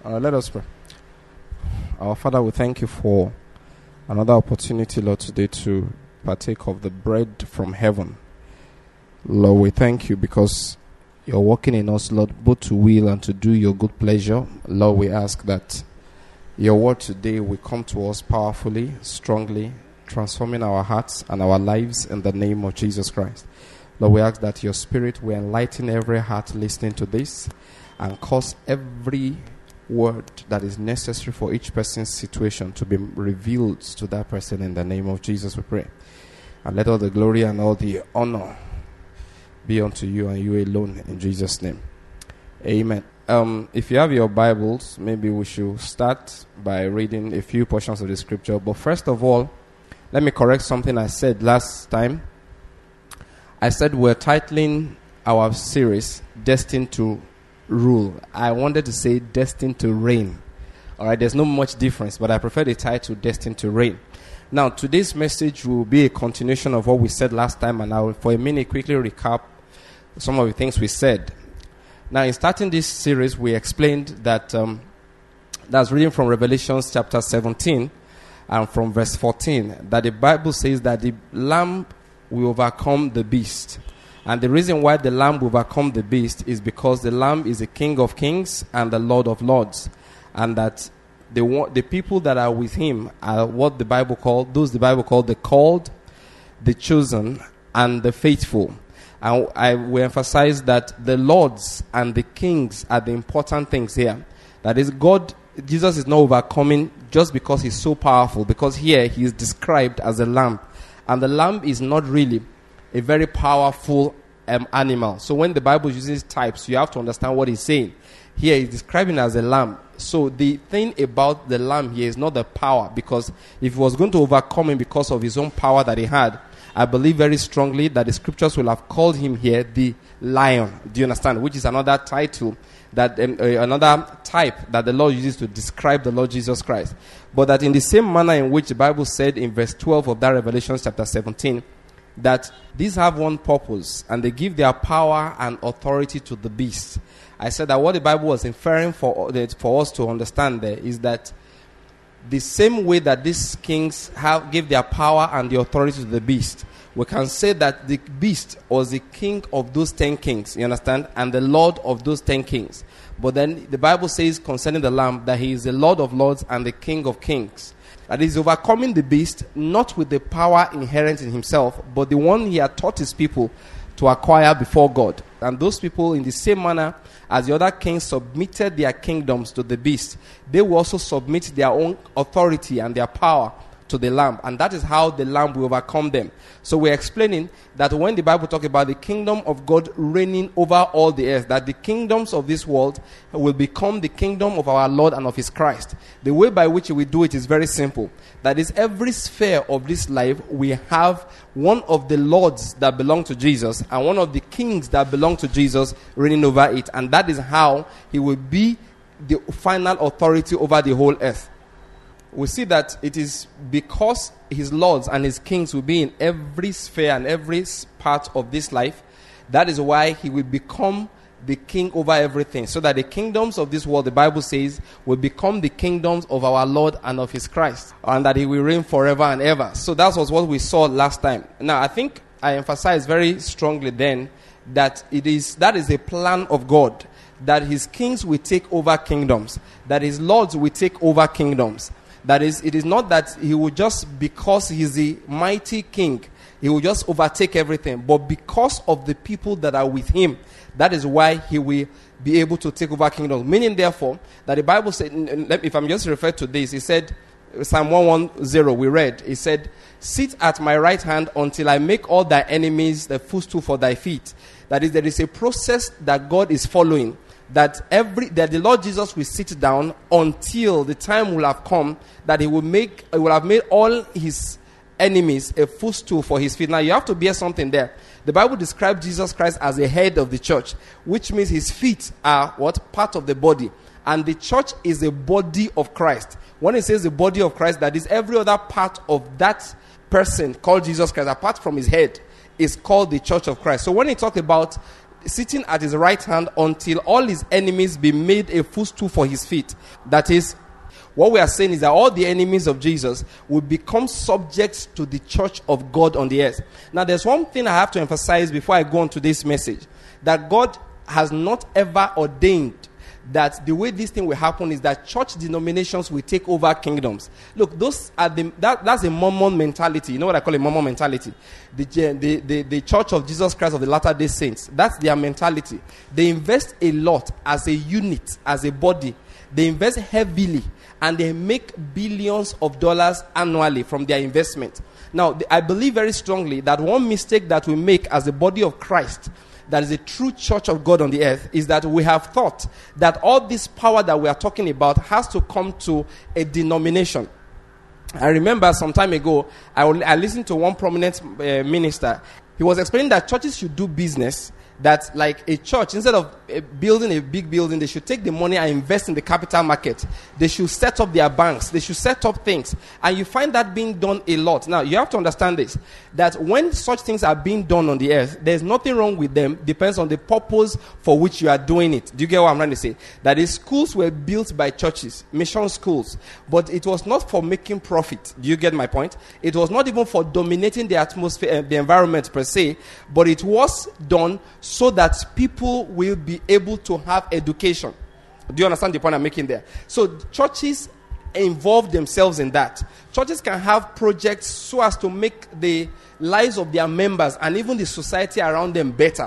Let us pray. Our Father, we thank you for another opportunity, Lord, today to partake of the bread from heaven. Lord, we thank you because you're working in us, Lord, both to will and to do your good pleasure. Lord, we ask that your word today will come to us powerfully, strongly, transforming our hearts and our lives in the name of Jesus Christ. Lord, we ask that your spirit will enlighten every heart listening to this and cause every word that is necessary for each person's situation to be revealed to that person in the name of Jesus, we pray. And let all the glory and all the honor be unto you and you alone in Jesus' name. Amen. If you have your Bibles, maybe we should start by reading a few portions of the scripture. But first of all, let me correct something I said last time. I said we're titling our series Destined to Rule. I wanted to say Destined to Reign. Alright, there's not much difference, but I prefer the title Destined to Reign. Now, today's message will be a continuation of what we said last time, and I will for a minute quickly recap some of the things we said. Now, in starting this series, we explained that that's reading from Revelation chapter 17 and from verse 14, that the Bible says that the Lamb will overcome the beast. And the reason why the Lamb will overcome the beast is because the Lamb is the King of kings and the Lord of lords. And that the people that are with him are what the Bible called the called, the chosen, and the faithful. And I will emphasize that the lords and the kings are the important things here. That is, Jesus is not overcoming just because he's so powerful, because here he is described as a lamb. And the lamb is not really a very powerful animal. So when the Bible uses types, you have to understand what he's saying. Here he's describing as a lamb. So the thing about the lamb here is not the power, because if he was going to overcome him because of his own power that he had, I believe very strongly that the scriptures will have called him here the lion. Do you understand? Which is another title, that another type that the Lord uses to describe the Lord Jesus Christ. But that in the same manner in which the Bible said in verse 12 of that Revelation chapter 17, that these have one purpose, and they give their power and authority to the beast. I said that what the Bible was inferring for us to understand there is that the same way that these kings give their power and the authority to the beast, we can say that the beast was the king of those 10 kings, you understand, and the lord of those 10 kings. But then the Bible says concerning the Lamb that he is the Lord of lords and the King of kings. That is overcoming the beast, not with the power inherent in himself, but the one he had taught his people to acquire before God. And those people, in the same manner as the other kings submitted their kingdoms to the beast, they will also submit their own authority and their power to the Lamb. And that is how the Lamb will overcome them. So we're explaining that when the Bible talks about the kingdom of God reigning over all the earth, that the kingdoms of this world will become the kingdom of our Lord and of his Christ. The way by which we do it is very simple. That is, every sphere of this life, we have one of the lords that belong to Jesus and one of the kings that belong to Jesus reigning over it. And that is how he will be the final authority over the whole earth. We see that it is because his lords and his kings will be in every sphere and every part of this life. That is why he will become the king over everything. So that the kingdoms of this world, the Bible says, will become the kingdoms of our Lord and of his Christ. And that he will reign forever and ever. So that was what we saw last time. Now, I think I emphasized very strongly then that that is a plan of God. That his kings will take over kingdoms. That his lords will take over kingdoms. That is, it is not that he will just, because he's the mighty king, he will just overtake everything. But because of the people that are with him, that is why he will be able to take over kingdoms. Meaning, therefore, that the Bible said, if I'm just referred to this, it said, Psalm 110, we read, it said, sit at my right hand until I make all thy enemies the footstool for thy feet. That is, there is a process that God is following. That the Lord Jesus will sit down until the time will have come that he will have made all his enemies a footstool for his feet. Now you have to bear something there. The Bible describes Jesus Christ as the head of the church, which means his feet are what? Part of the body. And the church is the body of Christ. When it says the body of Christ, that is every other part of that person called Jesus Christ, apart from his head, is called the church of Christ. So when he talked about sitting at his right hand until all his enemies be made a footstool for his feet. That is, what we are saying is that all the enemies of Jesus will become subjects to the church of God on the earth. Now, there's one thing I have to emphasize before I go on to this message, that God has not ever ordained that the way this thing will happen is that church denominations will take over kingdoms. Look, those are that's a Mormon mentality. You know what I call a Mormon mentality? The Church of Jesus Christ of the Latter-day Saints. That's their mentality. They invest a lot as a unit, as a body. They invest heavily, and they make billions of dollars annually from their investment. Now, I believe very strongly that one mistake that we make as the body of Christ, that is a true church of God on the earth, is that we have thought that all this power that we are talking about has to come to a denomination. I remember some time ago, I listened to one prominent minister. He was explaining that churches should do business, that like a church, instead of building a big building, they should take the money and invest in the capital market. They should set up their banks. They should set up things. And you find that being done a lot. Now, you have to understand this, that when such things are being done on the earth, there's nothing wrong with them. Depends on the purpose for which you are doing it. Do you get what I'm trying to say? That is, schools were built by churches, mission schools, but it was not for making profit. Do you get my point? It was not even for dominating the atmosphere, the environment per se, but it was done so that people will be able to have education. Do you understand the point I'm making there? So churches involve themselves in that. Churches can have projects so as to make the lives of their members and even the society around them better.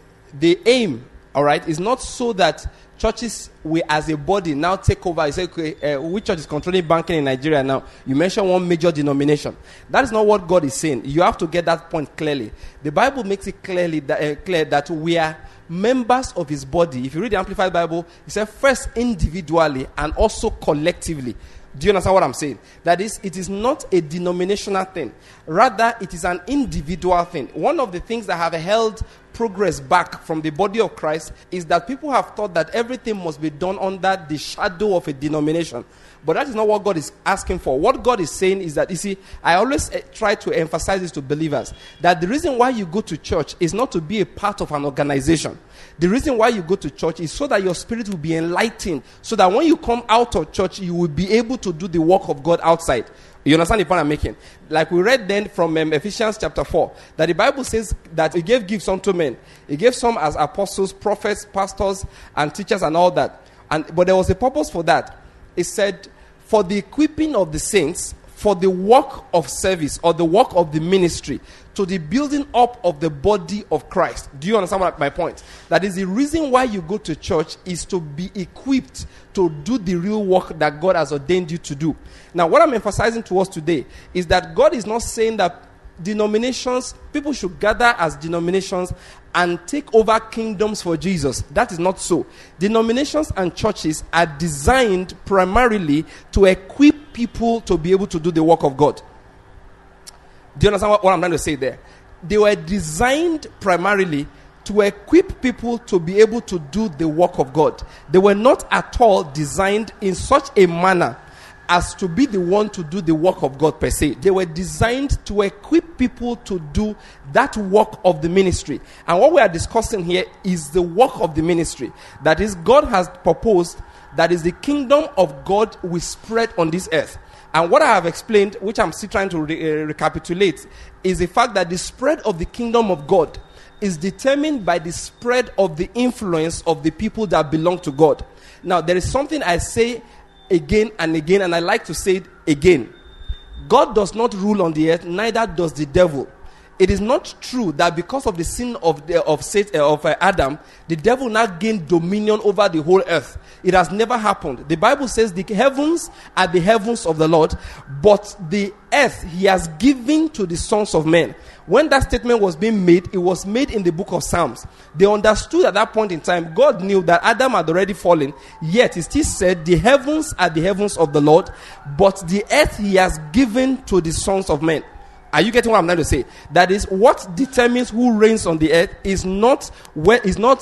The aim, all right, is not so that churches will, as a body, now take over. You say, okay, which church is controlling banking in Nigeria now? You mention one major denomination. That is not what God is saying. You have to get that point clearly. The Bible makes it clear that we are members of his body. If you read the Amplified Bible, it says first individually and also collectively. Do you understand what I'm saying? That is, it is not a denominational thing. Rather, it is an individual thing. One of the things that have held progress back from the body of Christ is that people have thought that everything must be done under the shadow of a denomination. But that is not what God is asking for. What God is saying is that, you see, I always try to emphasize this to believers, that the reason why you go to church is not to be a part of an organization. The reason why you go to church is so that your spirit will be enlightened, so that when you come out of church, you will be able to do the work of God outside. You understand the point I'm making? Like we read then from Ephesians chapter 4, that the Bible says that he gave gifts unto men. He gave some as apostles, prophets, pastors, and teachers and all that. But there was a purpose for that. It said, for the equipping of the saints, for the work of service or the work of the ministry, to the building up of the body of Christ. Do you understand my point? That is the reason why you go to church, is to be equipped to do the real work that God has ordained you to do. Now, what I'm emphasizing to us today is that God is not saying that denominations, people should gather as denominations and take over kingdoms for Jesus. That is not so. Denominations and churches are designed primarily to equip people to be able to do the work of God. Do you understand what I'm trying to say there? They were designed primarily to equip people to be able to do the work of God. They were not at all designed in such a manner as to be the one to do the work of God per se. They were designed to equip people to do that work of the ministry. And what we are discussing here is the work of the ministry. That is, God has proposed that is the kingdom of God will spread on this earth. And what I have explained, which I'm still trying to recapitulate, is the fact that the spread of the kingdom of God is determined by the spread of the influence of the people that belong to God. Now, there is something I say again and again, and I like to say it again. God does not rule on the earth, neither does the devil. It is not true that because of the sin of Adam, the devil now gained dominion over the whole earth. It has never happened. The Bible says the heavens are the heavens of the Lord, but the earth he has given to the sons of men. When that statement was being made, it was made in the book of Psalms. They understood at that point in time, God knew that Adam had already fallen, yet he still said the heavens are the heavens of the Lord, but the earth he has given to the sons of men. Are you getting what I'm trying to say? That is, what determines who reigns on the earth is not whether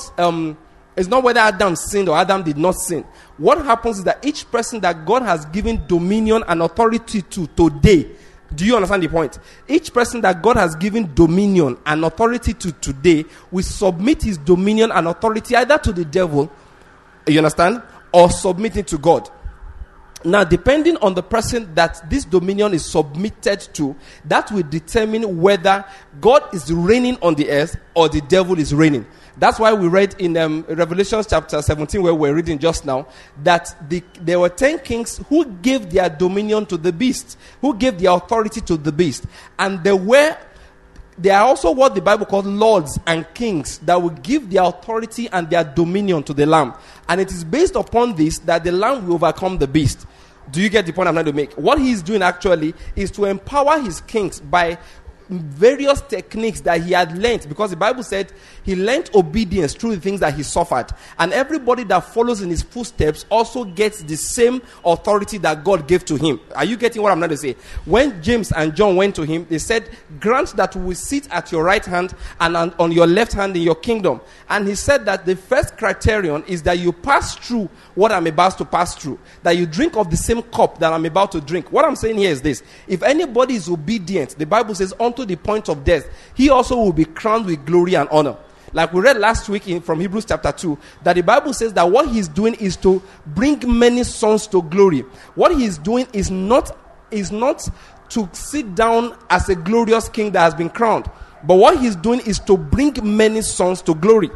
Adam sinned or Adam did not sin. What happens is that each person that God has given dominion and authority to today, Do you understand the point? Each person that God has given dominion and authority to today will submit his dominion and authority either to the devil, you understand, or submit it to God. Now, depending on the person that this dominion is submitted to, that will determine whether God is reigning on the earth or the devil is reigning. That's why we read in Revelation chapter 17, where we're reading just now, that there were 10 kings who gave their dominion to the beast, who gave their authority to the beast. And there are also what the Bible calls lords and kings that will give their authority and their dominion to the Lamb. And it is based upon this that the Lamb will overcome the beast. Do you get the point I'm trying to make? What he's doing actually is to empower his kings by various techniques that he had learnt, because the Bible said he learnt obedience through the things that he suffered, and everybody that follows in his footsteps also gets the same authority that God gave to him. Are you getting what I'm trying to say? When James and John went to him, they said, grant that we will sit at your right hand and on your left hand in your kingdom. And he said that the first criterion is that you pass through what I'm about to pass through, that you drink of the same cup that I'm about to drink. What I'm saying here is this: if anybody is obedient, the Bible says, unto the point of death, he also will be crowned with glory and honor. Like we read last week from Hebrews chapter 2, that the Bible says that what he's doing is to bring many sons to glory. What he's doing is not to sit down as a glorious king that has been crowned, but what he's doing is to bring many sons to glory.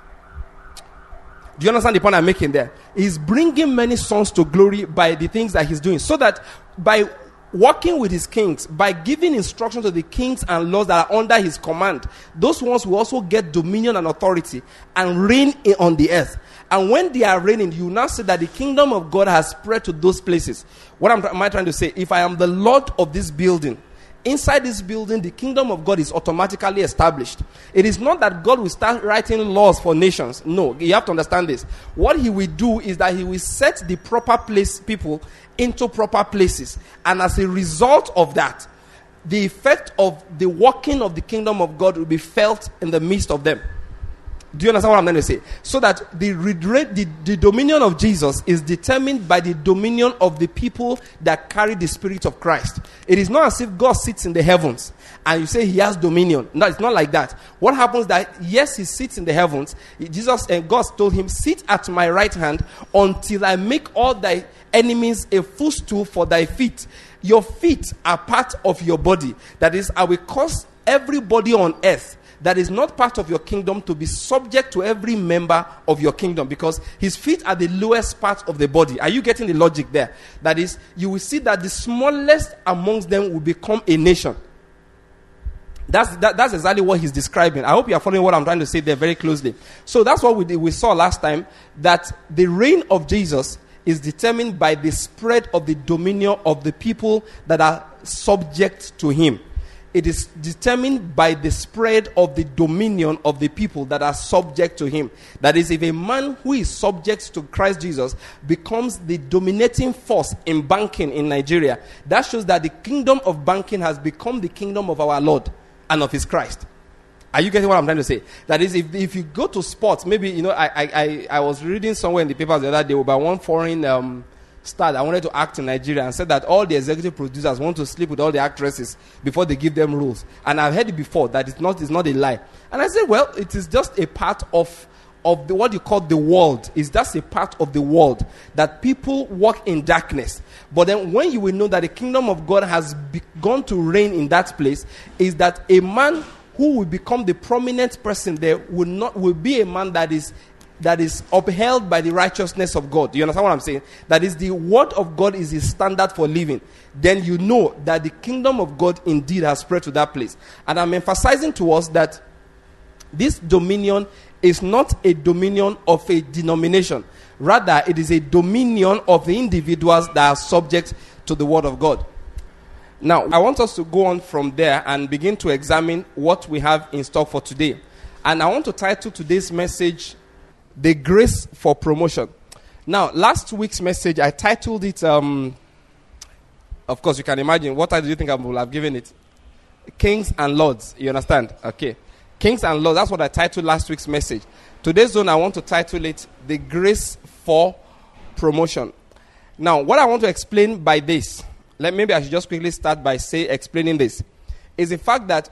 Do you understand the point I'm making there? He's bringing many sons to glory by the things that he's doing, so that by working with his kings, by giving instruction to the kings and lords that are under his command, those ones will also get dominion and authority and reign on the earth. And when they are reigning, you now say that the kingdom of God has spread to those places. What am I trying to say? If I am the Lord of this building, inside this building, the kingdom of God is automatically established. It is not that God will start writing laws for nations. No, you have to understand this. What he will do is that he will set the proper place people into proper places. And as a result of that, the effect of the working of the kingdom of God will be felt in the midst of them. Do you understand what I'm trying to say? So that the dominion of Jesus is determined by the dominion of the people that carry the Spirit of Christ. It is not as if God sits in the heavens and you say he has dominion. No, it's not like that. What happens that, yes, he sits in the heavens. Jesus and God told him, sit at my right hand until I make all thy enemies a footstool for thy feet. Your feet are part of your body. That is, I will cause everybody on earth that is not part of your kingdom to be subject to every member of your kingdom, because his feet are the lowest part of the body. Are you getting the logic there? That is, you will see that the smallest amongst them will become a nation. That's exactly what he's describing. I hope you are following what I'm trying to say there very closely. So that's what we saw last time, that the reign of Jesus is determined by the spread of the dominion of the people that are subject to him. It is determined by the spread of the dominion of the people that are subject to him. That is, if a man who is subject to Christ Jesus becomes the dominating force in banking in Nigeria, that shows that the kingdom of banking has become the kingdom of our Lord and of his Christ. Are you getting what I'm trying to say? That is, if you go to sports, maybe, I was reading somewhere in the papers the other day about one foreign star that wanted to act in Nigeria and said that all the executive producers want to sleep with all the actresses before they give them roles. And I've heard it before that it's not a lie. And I said, well, it is just a part of what you call the world. It's just a part of the world that people walk in darkness. But then when you will know that the kingdom of God has begun to reign in that place, is that a man who will become the prominent person there will be a man that is upheld by the righteousness of God. Do you understand what I'm saying? That is, the word of God is his standard for living. Then you know that the kingdom of God indeed has spread to that place. And I'm emphasizing to us that this dominion is not a dominion of a denomination. Rather, it is a dominion of the individuals that are subject to the word of God. Now, I want us to go on from there and begin to examine what we have in store for today. And I want to title today's message, The Grace for Promotion. Now, last week's message, I titled it, of course, you can imagine, what title do you think I will have given it? Kings and Lords, you understand? Okay. Kings and Lords, that's what I titled last week's message. Today's one, I want to title it, The Grace for Promotion. Now, what I want to explain by this, maybe I should just quickly start by explaining this. Is the fact that,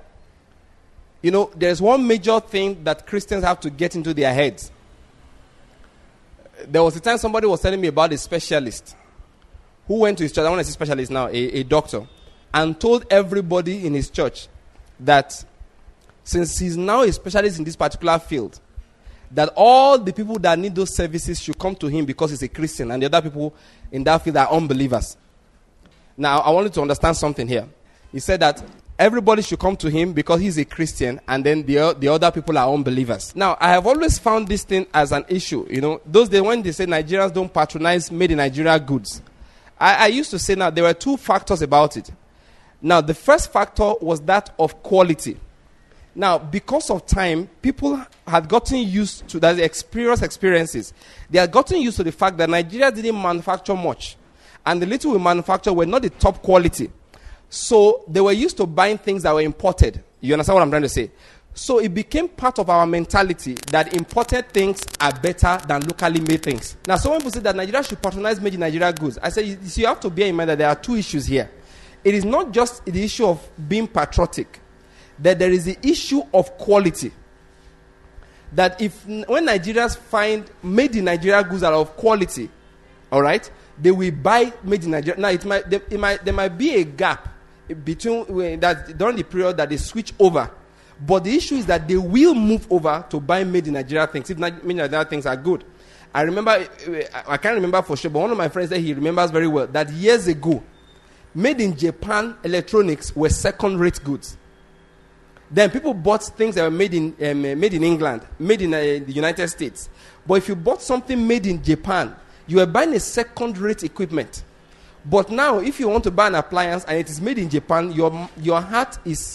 there's one major thing that Christians have to get into their heads. There was a time somebody was telling me about a specialist who went to his church. I want to say specialist now, a doctor, and told everybody in his church that since he's now a specialist in this particular field, that all the people that need those services should come to him because he's a Christian, and the other people in that field are unbelievers. Now, I want you to understand something here. He said that everybody should come to him because he's a Christian, and then the other people are unbelievers. Now, I have always found this thing as an issue. Those days when they say Nigerians don't patronize made in Nigeria goods, I used to say now there were two factors about it. Now, the first factor was that of quality. Now, because of time, people had gotten used to that experiences. They had gotten used to the fact that Nigeria didn't manufacture much, and the little we manufactured were not the top quality. So they were used to buying things that were imported. You understand what I'm trying to say? So it became part of our mentality that imported things are better than locally made things. Now, some people say that Nigeria should patronize made in Nigeria goods. I say, you have to bear in mind that there are two issues here. It is not just the issue of being patriotic, that there is the issue of quality. That when Nigerians find made in Nigeria goods are of quality, all right, they will buy made in Nigeria. Now, there might be a gap between that during the period that they switch over. But the issue is that they will move over to buy made in Nigeria things if made in Nigeria things are good. I can't remember for sure, but one of my friends said he remembers very well that years ago, made in Japan electronics were second-rate goods. Then people bought things that were made in England, made in the United States. But if you bought something made in Japan, you were buying a second-rate equipment. But now, if you want to buy an appliance and it is made in Japan, your heart is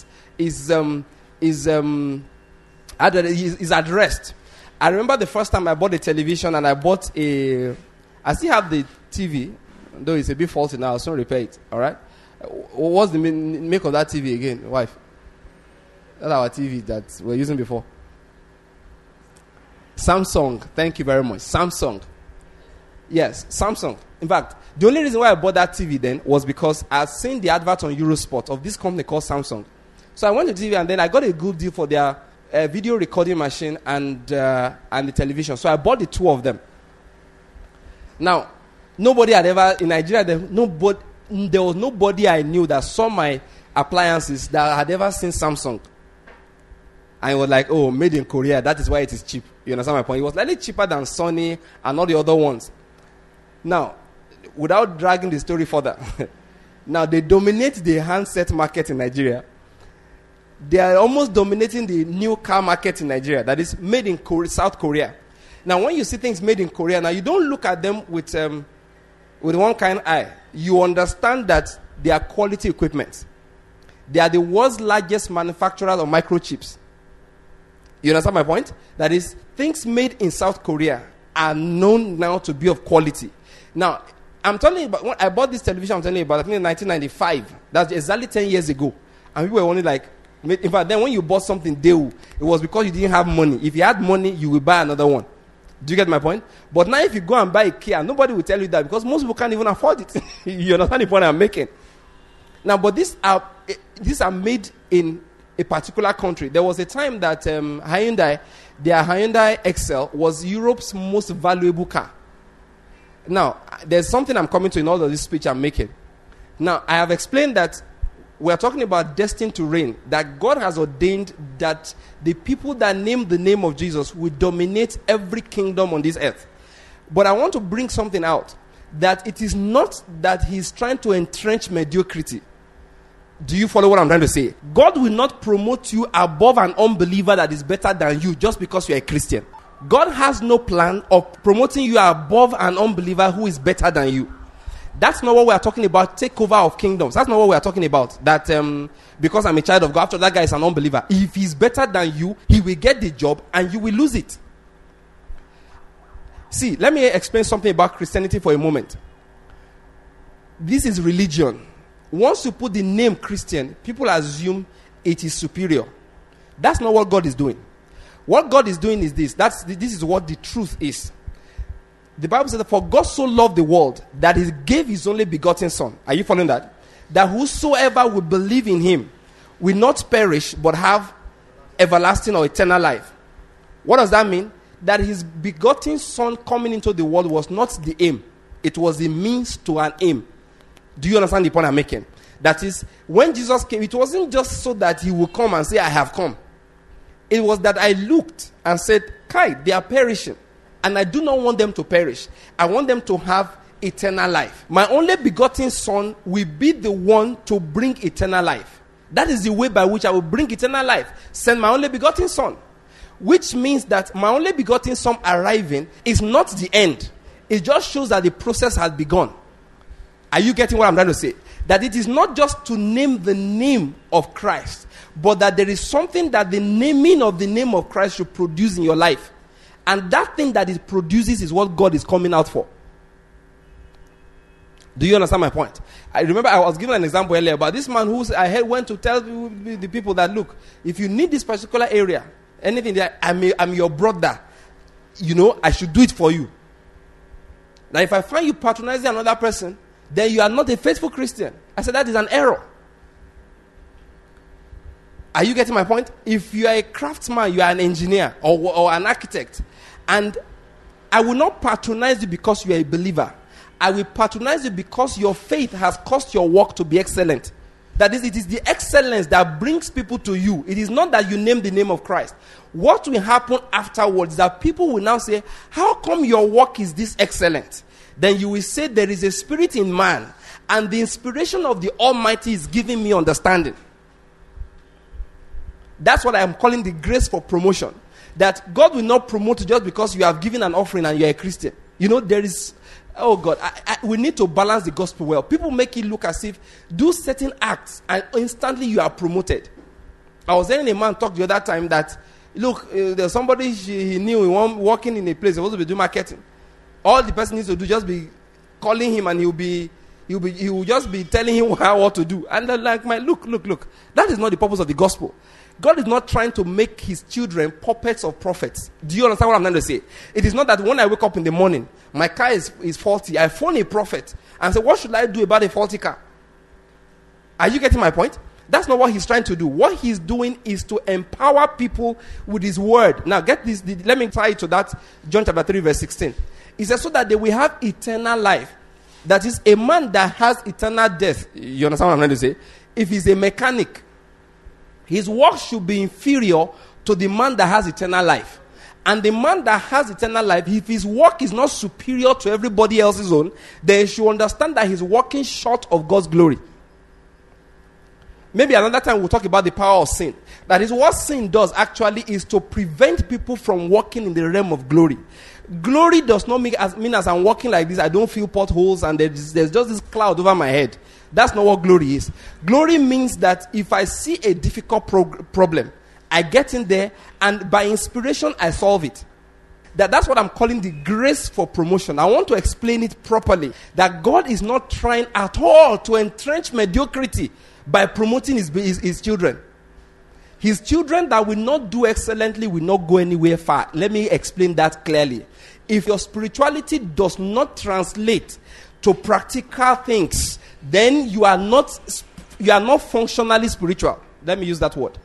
at rest. I remember the first time I bought a television, and I still have the TV, though it's a bit faulty now. I'll soon repair it. All right. What's the make of that TV again, wife? That's our TV that we're using before. Samsung. Thank you very much. Samsung. Yes, Samsung. In fact, the only reason why I bought that TV then was because I had seen the advert on Eurosport of this company called Samsung. So I went to TV, and then I got a good deal for their video recording machine and the television. So I bought the two of them. Now, nobody had ever, in Nigeria, there was nobody I knew that saw my appliances that had ever seen Samsung. And it was like, oh, made in Korea, that is why it is cheap. You understand my point? It was slightly cheaper than Sony and all the other ones. Now, without dragging the story further, now they dominate the handset market in Nigeria. They are almost dominating the new car market in Nigeria, that is made in South Korea. Now, when you see things made in Korea, now you don't look at them with one kind eye. You understand that they are quality equipment. They are the world's largest manufacturers of microchips. You understand my point? That is, things made in South Korea are known now to be of quality. Now, I'm telling you about, when I bought this television, I'm telling you about, I think in 1995. That's exactly 10 years ago. And people were only like, in fact, then when you bought something, it was because you didn't have money. If you had money, you will buy another one. Do you get my point? But now if you go and buy a Kia, nobody will tell you that because most people can't even afford it. You understand the point I'm making? Now, but these are made in a particular country. There was a time that Hyundai, their Hyundai Excel was Europe's most valuable car. Now, there's something I'm coming to in all of this speech I'm making. Now, I have explained that we're talking about destined to reign, that God has ordained that the people that name the name of Jesus will dominate every kingdom on this earth. But I want to bring something out, that it is not that he's trying to entrench mediocrity. Do you follow what I'm trying to say? God will not promote you above an unbeliever that is better than you just because you're a Christian. God has no plan of promoting you above an unbeliever who is better than you. That's not what we are talking about, takeover of kingdoms. That's not what we are talking about. That because I'm a child of God, after that guy is an unbeliever. If he's better than you, he will get the job and you will lose it. See, let me explain something about Christianity for a moment. This is religion. Once you put the name Christian, people assume it is superior. That's not what God is doing. What God is doing is this. This is what the truth is. The Bible says that for God so loved the world that he gave his only begotten son. Are you following that? that whosoever will believe in him will not perish but have everlasting or eternal life. What does that mean? That his begotten son coming into the world was not the aim. It was the means to an aim. Do you understand the point I'm making? That is, when Jesus came, it wasn't just so that he would come and say, I have come. It was that I looked and said, Kai, they are perishing. And I do not want them to perish. I want them to have eternal life. My only begotten son will be the one to bring eternal life. That is the way by which I will bring eternal life. Send my only begotten son. Which means that my only begotten son arriving is not the end. It just shows that the process has begun. Are you getting what I'm trying to say? That it is not just to name the name of Christ, but that there is something that the naming of the name of Christ should produce in your life. And that thing that it produces is what God is coming out for. Do you understand my point? I remember I was given an example earlier about this man who I heard went to tell the people that, look, if you need this particular area, anything that I'm your brother, I should do it for you. Now, if I find you patronizing another person, then you are not a faithful Christian. I said that is an error. Are you getting my point? If you are a craftsman, you are an engineer or an architect, and I will not patronize you because you are a believer. I will patronize you because your faith has caused your work to be excellent. That is, it is the excellence that brings people to you. It is not that you name the name of Christ. What will happen afterwards is that people will now say, how come your work is this excellent? Then you will say, there is a spirit in man, and the inspiration of the Almighty is giving me understanding. That's what I am calling the grace for promotion. That God will not promote you just because you have given an offering and you are a Christian. There is... Oh God, we need to balance the gospel well. People make it look as if do certain acts and instantly you are promoted. I was hearing a man talk the other time that, look, there's somebody he knew working in a place, supposed to be doing marketing. All the person needs to do just be calling him, and he will just be telling him what to do. And they're like, look. That is not the purpose of the gospel. God is not trying to make his children puppets of prophets. Do you understand what I'm trying to say? It is not that when I wake up in the morning, my car is faulty. I phone a prophet and say, what should I do about a faulty car? Are you getting my point? That's not what he's trying to do. What he's doing is to empower people with his word. Now get this, let me tie it to that, John chapter 3 verse 16. He says, so that they will have eternal life. That is, a man that has eternal death. You understand what I'm trying to say? If he's a mechanic, his work should be inferior to the man that has eternal life. And the man that has eternal life, if his work is not superior to everybody else's own, then he should understand that he's working short of God's glory. Maybe another time we'll talk about the power of sin. That is, what sin does actually is to prevent people from walking in the realm of glory. Glory does not mean as I'm walking like this, I don't feel potholes and there's just this cloud over my head. That's not what glory is. Glory means that if I see a difficult problem, I get in there and by inspiration I solve it. That's what I'm calling the grace for promotion. I want to explain it properly. That God is not trying at all to entrench mediocrity by promoting his children. His children that will not do excellently will not go anywhere far. Let me explain that clearly. If your spirituality does not translate to practical things, then you are not functionally spiritual. Let me use that word.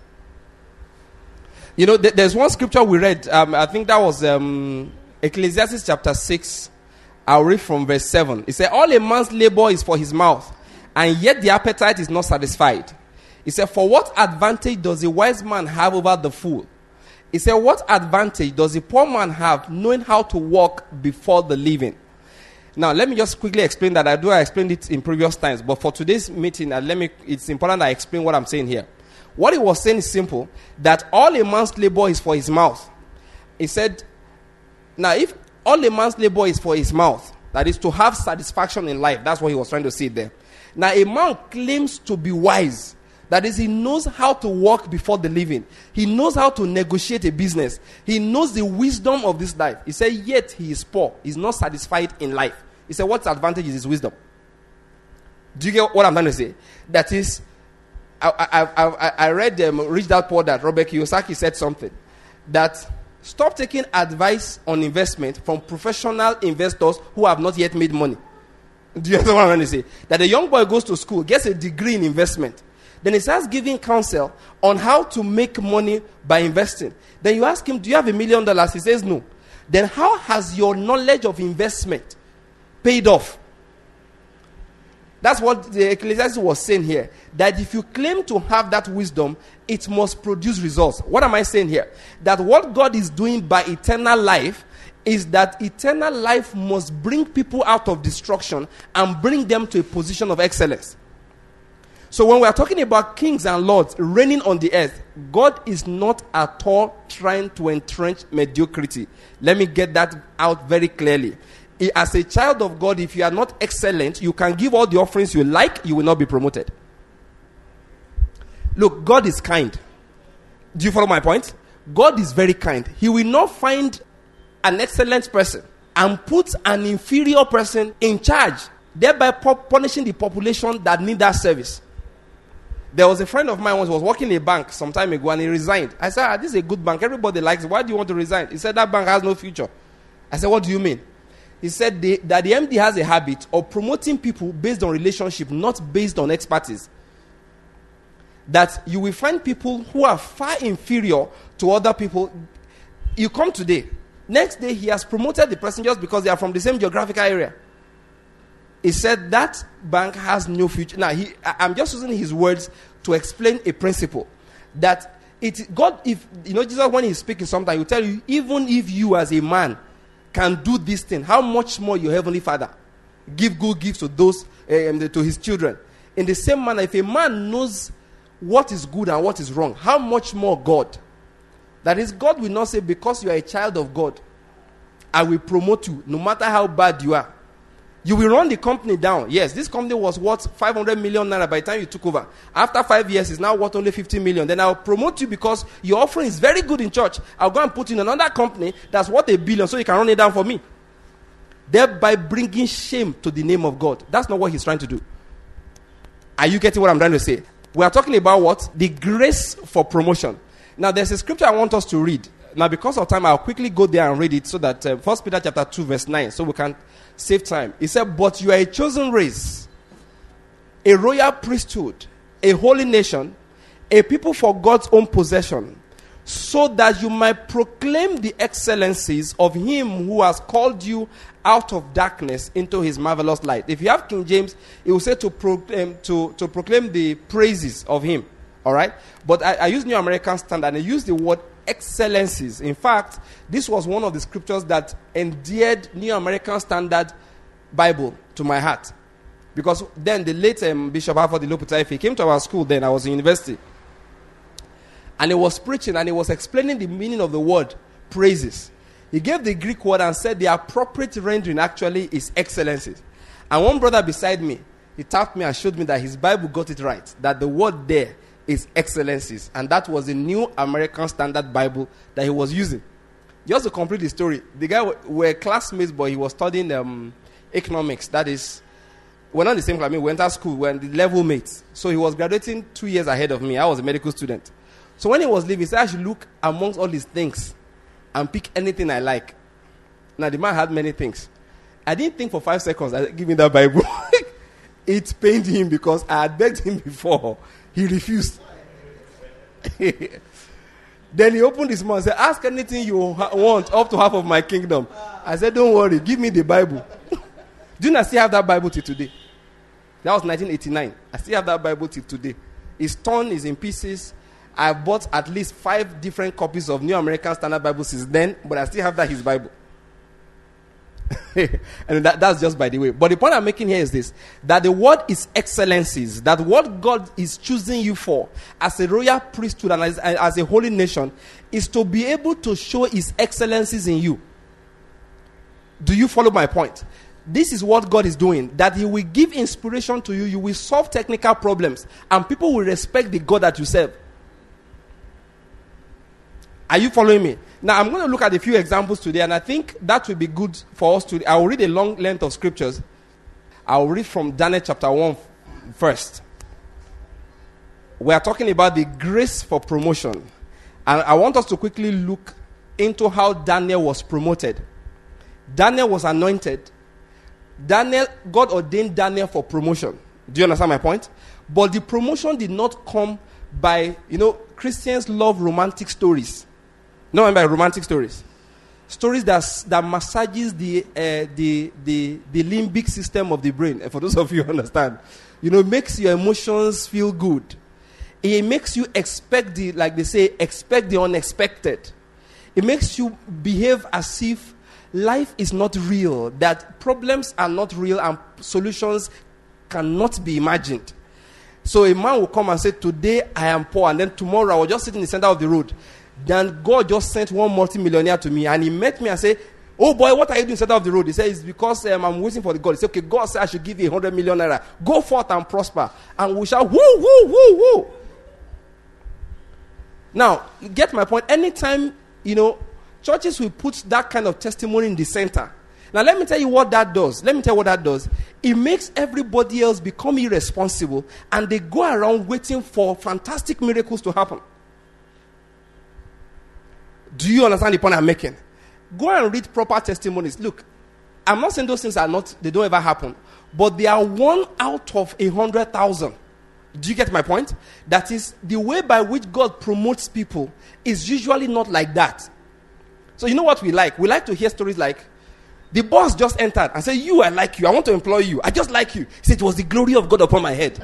There's one scripture we read. I think that was Ecclesiastes chapter 6. I'll read from verse 7. It said, all a man's labor is for his mouth, and yet the appetite is not satisfied. He said, for what advantage does a wise man have over the fool? He said, what advantage does a poor man have knowing how to walk before the living? Now, let me just quickly explain that. I explained it in previous times, but for today's meeting, it's important that I explain what I'm saying here. What he was saying is simple, that all a man's labor is for his mouth. He said, now if all a man's labor is for his mouth, that is to have satisfaction in life, that's what he was trying to say there. Now, a man claims to be wise. That is, he knows how to walk before the living. He knows how to negotiate a business. He knows the wisdom of this life. He said, yet he is poor. He's not satisfied in life. He said, what advantage is his wisdom? Do you get what I'm trying to say? That is, I read Rich Dad Poor Dad, Robert Kiyosaki said something. That stop taking advice on investment from professional investors who have not yet made money. Do you understand what I'm trying to say? That a young boy goes to school, gets a degree in investment. Then he starts giving counsel on how to make money by investing. Then you ask him, do you have $1 million? He says no. Then how has your knowledge of investment paid off? That's what the Ecclesiastes was saying here. That if you claim to have that wisdom, it must produce results. What am I saying here? That what God is doing by eternal life is that eternal life must bring people out of destruction and bring them to a position of excellence. So when we are talking about kings and lords reigning on the earth, God is not at all trying to entrench mediocrity. Let me get that out very clearly. As a child of God, if you are not excellent, you can give all the offerings you like, you will not be promoted. Look, God is kind. Do you follow my point? God is very kind. He will not find an excellent person and put an inferior person in charge, thereby punishing the population that need that service. There was a friend of mine once was working in a bank some time ago and he resigned. I said, this is a good bank. Everybody likes it. Why do you want to resign? He said, that bank has no future. I said, what do you mean? He said that the MD has a habit of promoting people based on relationship, not based on expertise. That you will find people who are far inferior to other people. You come today. Next day, he has promoted the person just because they are from the same geographical area. He said that bank has no future. Now, I'm just using his words to explain a principle. That God, if Jesus, when he's speaking sometimes, he will tell you, even if you as a man can do this thing, how much more your heavenly Father give good gifts to those to his children. In the same manner, if a man knows what is good and what is wrong, how much more God? That is, God will not say, because you are a child of God, I will promote you, no matter how bad you are. You will run the company down. Yes, this company was worth 500 million naira by the time you took over. After 5 years, it's now worth only 50 million. Then I'll promote you because your offering is very good in church. I'll go and put you in another company that's worth $1 billion so you can run it down for me. Thereby bringing shame to the name of God. That's not what he's trying to do. Are you getting what I'm trying to say? We are talking about what? The grace for promotion. Now, there's a scripture I want us to read. Now, because of time, I'll quickly go there and read it so that 1 Peter chapter 2, verse 9, so we can save time. He said, but you are a chosen race, a royal priesthood, a holy nation, a people for God's own possession, so that you might proclaim the excellencies of him who has called you out of darkness into his marvelous light. If you have King James, it will say to proclaim the praises of him. All right? But I use New American Standard and I use the word excellencies. In fact, this was one of the scriptures that endeared New American Standard Bible to my heart. Because then the late Bishop Alfred Iloputaife came to our school then. I was in university. And he was preaching and he was explaining the meaning of the word praises. He gave the Greek word and said the appropriate rendering actually is excellencies. And one brother beside me, he tapped me and showed me that his Bible got it right. That the word there is excellencies. And that was the New American Standard Bible that he was using. Just to complete the story, the guy were classmates, but he was studying economics. That is, we're not the same class. We went to school, we're the level mates. So he was graduating 2 years ahead of me. I was a medical student. So when he was leaving, he said I should look amongst all these things and pick anything I like. Now the man had many things. I didn't think for 5 seconds, I give me that Bible. It pained him because I had begged him before. He refused. Then he opened his mouth and said, ask anything you want up to half of my kingdom. I said, don't worry, give me the Bible. Do you not still have that Bible till today? That was 1989. I still have that Bible till today. It's torn, it's in pieces. I bought at least 5 different copies of New American Standard Bible since then, but I still have that his Bible. And that's just by the way. But the point I'm making here is this, that the word is excellencies, that what God is choosing you for as a royal priesthood and as a holy nation is to be able to show his excellencies in you. Do you follow my point? This is what God is doing, that he will give inspiration to you, you will solve technical problems, and people will respect the God that you serve. Are you following me? Now, I'm going to look at a few examples today, and I think that will be good for us to. I will read a long length of scriptures. I will read from Daniel chapter 1 first. We are talking about the grace for promotion. And I want us to quickly look into how Daniel was promoted. Daniel was anointed. God ordained Daniel for promotion. Do you understand my point? But the promotion did not come by, Christians love romantic stories. No, I mean by romantic stories. Stories that massages the limbic system of the brain. For those of you who understand, makes your emotions feel good. It makes you expect expect the unexpected. It makes you behave as if life is not real, that problems are not real and solutions cannot be imagined. So a man will come and say, today I am poor, and then tomorrow I will just sit in the center of the road. Then God just sent one multi-millionaire to me, and he met me and said, oh boy, what are you doing in the center of the road? He said, it's because I'm waiting for the God. He said, okay, God said I should give you 100 million naira. Go forth and prosper. And we shall, woo, woo, woo, woo. Now, get my point. Anytime, churches will put that kind of testimony in the center. Now, let me tell you what that does. It makes everybody else become irresponsible, and they go around waiting for fantastic miracles to happen. Do you understand the point I'm making? Go and read proper testimonies. Look, I'm not saying those things they don't ever happen, but they are 1 out of 100,000. Do you get my point? That is, the way by which God promotes people is usually not like that. So you know what we like? We like to hear stories like, the boss just entered and said, I like you. I want to employ you. I just like you. He said, it was the glory of God upon my head.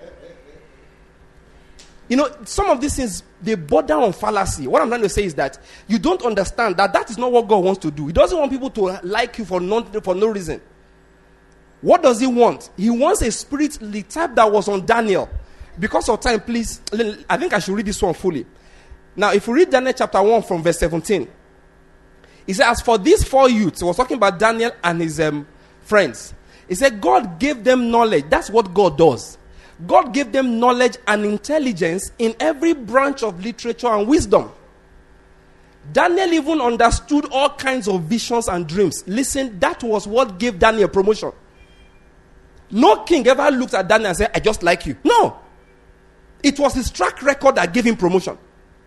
Some of these things, they border on fallacy. What I'm trying to say is that you don't understand that is not what God wants to do. He doesn't want people to like you for no reason. What does he want? He wants a spirit, the type that was on Daniel. Because of time, please, I think I should read this one fully. Now, if you read Daniel chapter 1 from verse 17, he said, as for these 4 youths, he was talking about Daniel and his friends. He said, God gave them knowledge. That's what God does. God gave them knowledge and intelligence in every branch of literature and wisdom. Daniel even understood all kinds of visions and dreams. Listen, that was what gave Daniel promotion. No king ever looked at Daniel and said, I just like you. No. It was his track record that gave him promotion.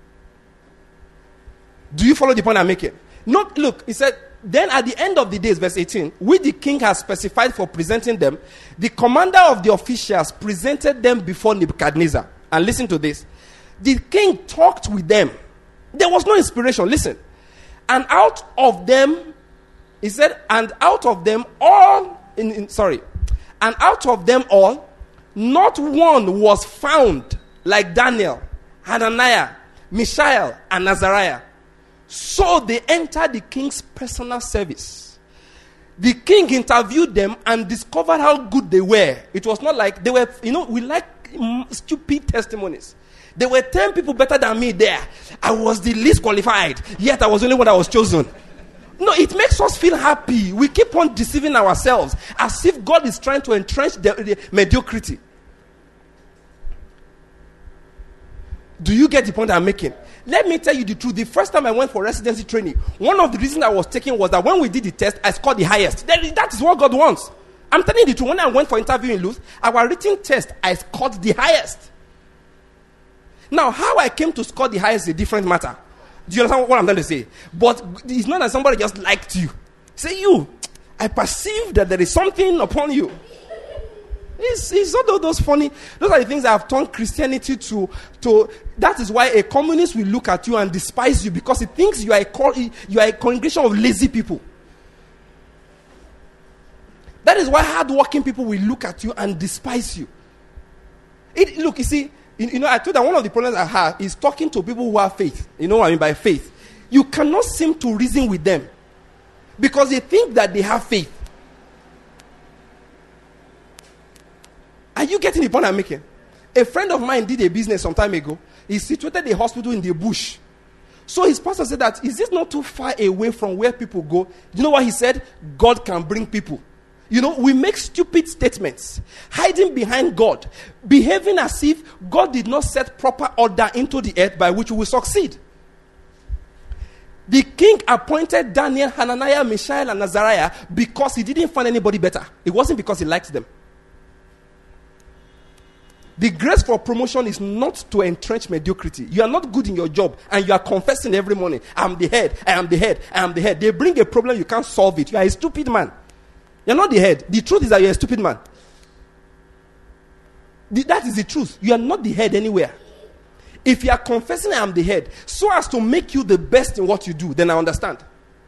Do you follow the point I'm making? Look, he said, then at the end of the days, verse 18, which the king has specified for presenting them, the commander of the officials presented them before Nebuchadnezzar. And listen to this. The king talked with them. There was no inspiration. Listen. And out of them, he said, and out of them all, and out of them all, not one was found like Daniel, Hananiah, Mishael, and Azariah. So they entered the king's personal service. The king interviewed them and discovered how good they were. It was not like they were, we like stupid testimonies. There were 10 people better than me there. I was the least qualified, yet I was the only one that was chosen. No, it makes us feel happy. We keep on deceiving ourselves as if God is trying to entrench the mediocrity. Do you get the point I'm making? Let me tell you the truth. The first time I went for residency training, one of the reasons I was taking was that when we did the test, I scored the highest. That is what God wants. I'm telling you the truth. When I went for interview in Luz, our written test, I scored the highest. Now, how I came to score the highest is a different matter. Do you understand what I'm trying to say? But it's not that somebody just liked you. Say, I perceive that there is something upon you. It's all those funny. Those are the things that have turned Christianity to. That is why a communist will look at you and despise you, because he thinks you are a congregation of lazy people. That is why hardworking people will look at you and despise you. Look, you see, I told that one of the problems I have is talking to people who have faith. You know what I mean by faith? You cannot seem to reason with them because they think that they have faith. Are you getting the point I'm making? A friend of mine did a business some time ago. He situated a hospital in the bush. So his pastor said that, is this not too far away from where people go? You know what he said? God can bring people. We make stupid statements, hiding behind God, behaving as if God did not set proper order into the earth by which we will succeed. The king appointed Daniel, Hananiah, Mishael, and Azariah because he didn't find anybody better. It wasn't because he liked them. The grace for promotion is not to entrench mediocrity. You are not good in your job and you are confessing every morning, I am the head, I am the head, I am the head. They bring a problem, you can't solve it. You are a stupid man. You're not the head. The truth is that you're a stupid man. That is the truth. You are not the head anywhere. If you are confessing I am the head, so as to make you the best in what you do, then I understand.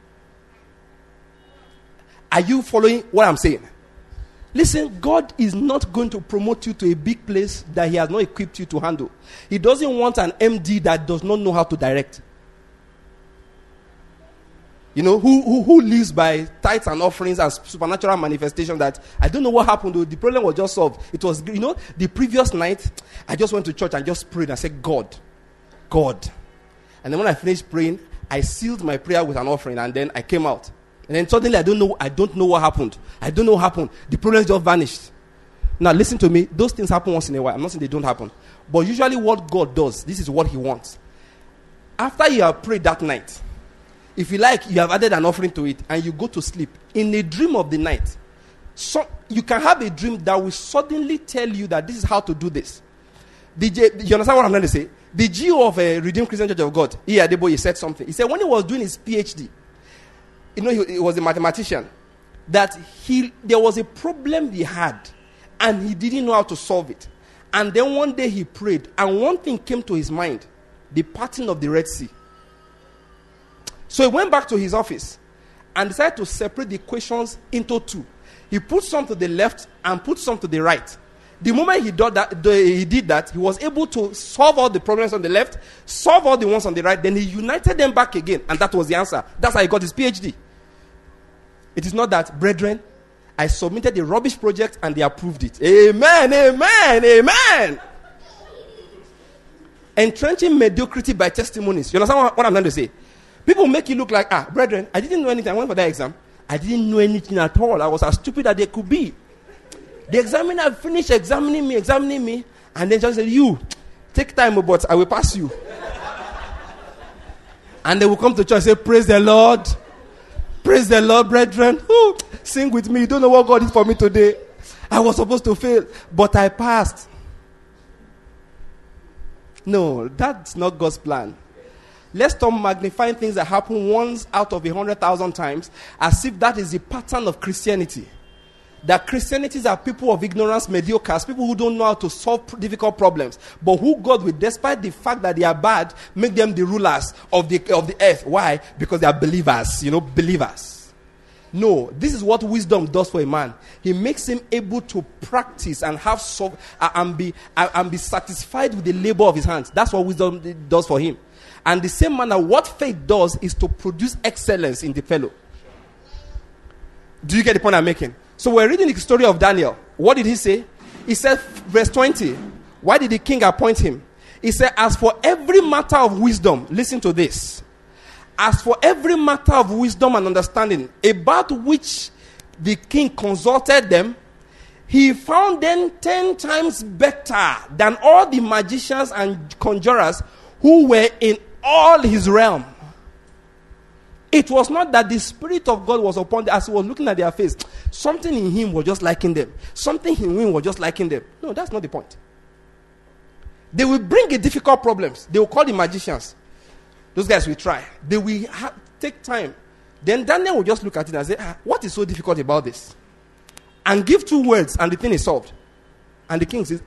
Are you following what I'm saying? Listen, God is not going to promote you to a big place that he has not equipped you to handle. He doesn't want an MD that does not know how to direct. You know, who lives by tithes and offerings and supernatural manifestation that I don't know what happened. The problem was just solved. It was, you know, the previous night, I just went to church and just prayed and said, God. And then when I finished praying, I sealed my prayer with an offering and then I came out. And then suddenly I don't know what happened. I don't know what happened. The problem just vanished. Now listen to me. Those things happen once in a while. I'm not saying they don't happen. But usually what God does, this is what he wants. After you have prayed that night, if you like, you have added an offering to it and you go to sleep. In a dream of the night, so you can have a dream that will suddenly tell you that this is how to do this. You understand what I'm trying to say? The GO of a Redeemed Christian Church of God, he said something. He said when he was doing his PhD, you know, he was a mathematician, that there was a problem he had and he didn't know how to solve it. And then one day he prayed and one thing came to his mind, the parting of the Red Sea. So he went back to his office and decided to separate the equations into two. He put some to the left and put some to the right. The moment he did that, he was able to solve all the problems on the left, solve all the ones on the right, then he united them back again, and that was the answer. That's how he got his PhD. It is not that, brethren, I submitted a rubbish project and they approved it. Amen, amen, amen. Entrenching mediocrity by testimonies. You understand what I'm trying to say? People make you look like, brethren, I didn't know anything. I went for that exam. I didn't know anything at all. I was as stupid as they could be. The examiner finished examining me, and then just said, you, take time, but I will pass you. And they will come to church and say, praise the Lord. Praise the Lord, brethren. Ooh, sing with me. You don't know what God did for me today. I was supposed to fail, but I passed. No, that's not God's plan. Let's stop magnifying things that happen once out of 100,000 times as if that is the pattern of Christianity. That Christianities are people of ignorance, mediocres, people who don't know how to solve difficult problems, but who God will, despite the fact that they are bad, make them the rulers of the earth. Why? Because they are believers, believers. No, this is what wisdom does for a man. He makes him able to practice and have and be satisfied with the labor of his hands. That's what wisdom does for him. And the same manner, what faith does is to produce excellence in the fellow. Do you get the point I'm making? So we're reading the story of Daniel. What did he say? He said, verse 20, why did the king appoint him? He said, as for every matter of wisdom, listen to this. As for every matter of wisdom and understanding, about which the king consulted them, he found them 10 times better than all the magicians and conjurers who were in all his realm. It was not that the Spirit of God was upon them as he was looking at their face. Something in him was just liking them. Something in him was just liking them. No, that's not the point. They will bring difficult problems. They will call the magicians. Those guys will try. They will take time. Then Daniel will just look at it and say, what is so difficult about this? And give 2 words and the thing is solved. And the king says,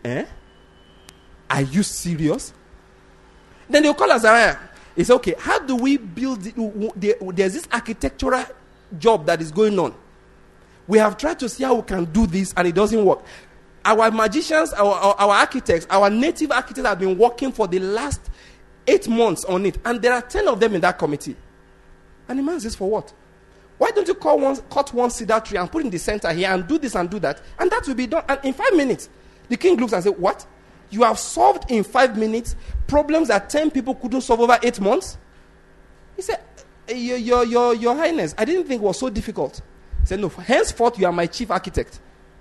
are you serious? Then they'll call Azariah. He said, okay, how do we build there's this architectural job that is going on. We have tried to see how we can do this and it doesn't work. Our magicians, our architects, our native architects have been working for the last 8 months on it. And there are 10 of them in that committee. And the man says, for what? Why don't you cut one cedar tree and put it in the center here and do this and do that? And that will be done. And in 5 minutes, the king looks and says, what? You have solved in 5 minutes problems that 10 people couldn't solve over 8 months? He said, Your Highness, I didn't think it was so difficult. He said, no, henceforth you are my chief architect.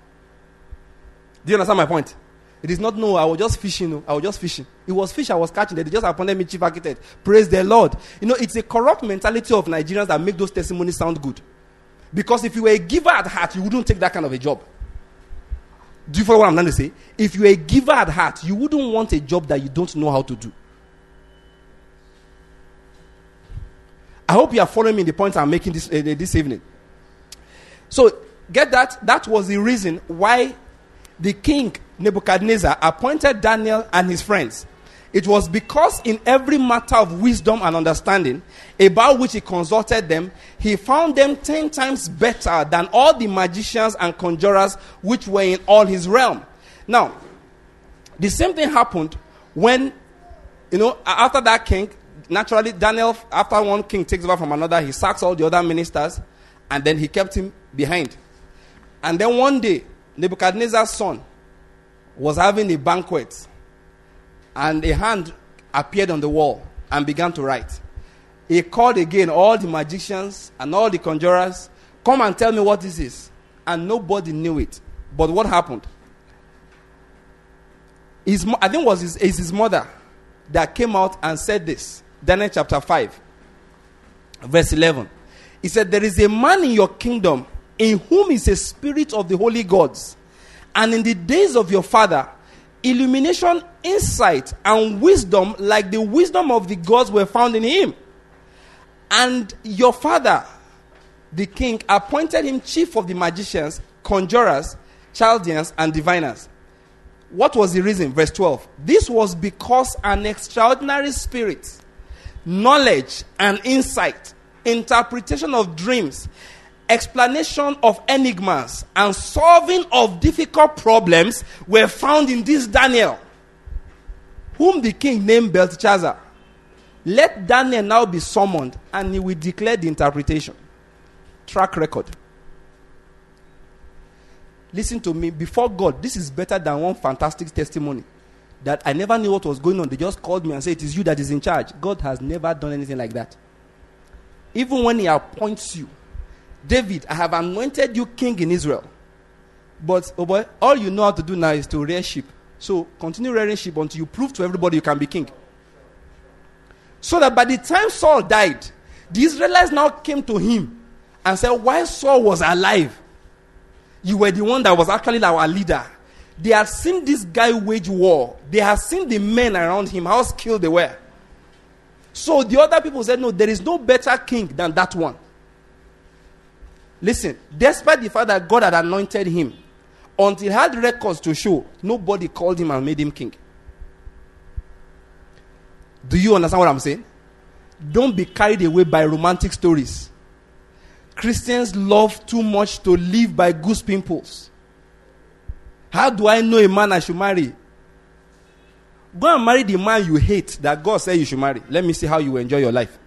Do you understand my point? It is not, no, I was just fishing. It was fish I was catching. They just appointed me chief architect. Praise the Lord. It's a corrupt mentality of Nigerians that make those testimonies sound good. Because if you were a giver at heart, you wouldn't take that kind of a job. Do you follow what I'm trying to say? If you're a giver at heart, you wouldn't want a job that you don't know how to do. I hope you are following me in the point I'm making this evening. So, Get that? That was the reason why the king Nebuchadnezzar appointed Daniel and his friends. It was because in every matter of wisdom and understanding about which he consulted them, he found them 10 times better than all the magicians and conjurers which were in all his realm. Now, the same thing happened when, after that king, naturally Daniel, after one king takes over from another, he sacks all the other ministers, and then he kept him behind. And then one day, Nebuchadnezzar's son was having a banquet, and a hand appeared on the wall and began to write. He called again all the magicians and all the conjurers, come and tell me what this is. And nobody knew it. But what happened? I think it was his mother that came out and said this. Daniel chapter 5, verse 11. He said, there is a man in your kingdom in whom is a spirit of the holy gods. And in the days of your father, illumination, insight, and wisdom like the wisdom of the gods were found in him. And your father, the king, appointed him chief of the magicians, conjurers, Chaldeans, and diviners. What was the reason? Verse 12. This was because an extraordinary spirit, knowledge and insight, interpretation of dreams, explanation of enigmas, and solving of difficult problems were found in this Daniel, whom the king named Belteshazzar. Let Daniel now be summoned, and he will declare the interpretation. Track record. Listen to me, before God, this is better than one fantastic testimony that I never knew what was going on. They just called me and said, it is you that is in charge. God has never done anything like that. Even when he appoints you, David, I have anointed you king in Israel. But, oh boy, all you know how to do now is to rear sheep. So, continue rearing sheep until you prove to everybody you can be king. So that by the time Saul died, the Israelites now came to him and said, while Saul was alive, you were the one that was actually our leader. They had seen this guy wage war. They had seen the men around him, how skilled they were. So the other people said, no, there is no better king than that one. Listen, despite the fact that God had anointed him, until he had records to show, nobody called him and made him king. Do you understand what I'm saying? Don't be carried away by romantic stories. Christians love too much to live by goose pimples. How do I know a man I should marry? Go and marry the man you hate that God said you should marry. Let me see how you enjoy your life.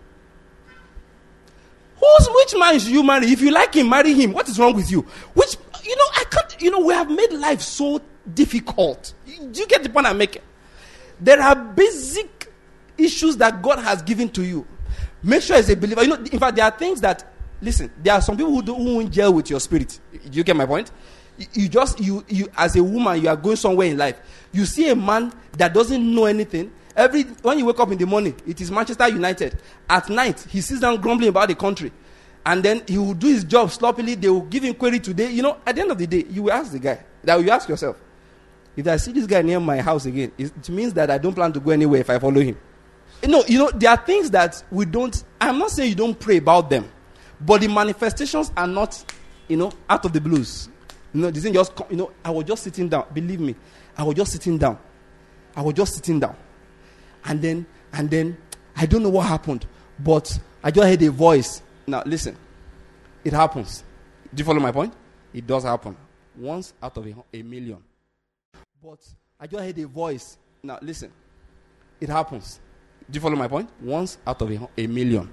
Which man should you marry? If you like him, marry him. What is wrong with you? I can't, we have made life so difficult. Do you get the point I'm making? There are basic issues that God has given to you. Make sure as a believer, in fact, there are things that, listen, there are some people who won't gel with your spirit. Do you get my point? You as a woman, you are going somewhere in life. You see a man that doesn't know anything. When you wake up in the morning, it is Manchester United. At night, he sits down grumbling about the country. And then he will do his job sloppily. They will give him query today. At the end of the day, you will ask the guy. That you ask yourself, if I see this guy near my house again, it means that I don't plan to go anywhere if I follow him. There are things that we don't, I'm not saying you don't pray about them. But the manifestations are not, out of the blues. This thing just, I was just sitting down. Believe me, I was just sitting down. And then, I don't know what happened. But I just heard a voice. Now, listen. It happens. Do you follow my point? It does happen. Once out of a million. But I just heard a voice. Now, listen. It happens. Do you follow my point? Once out of a million.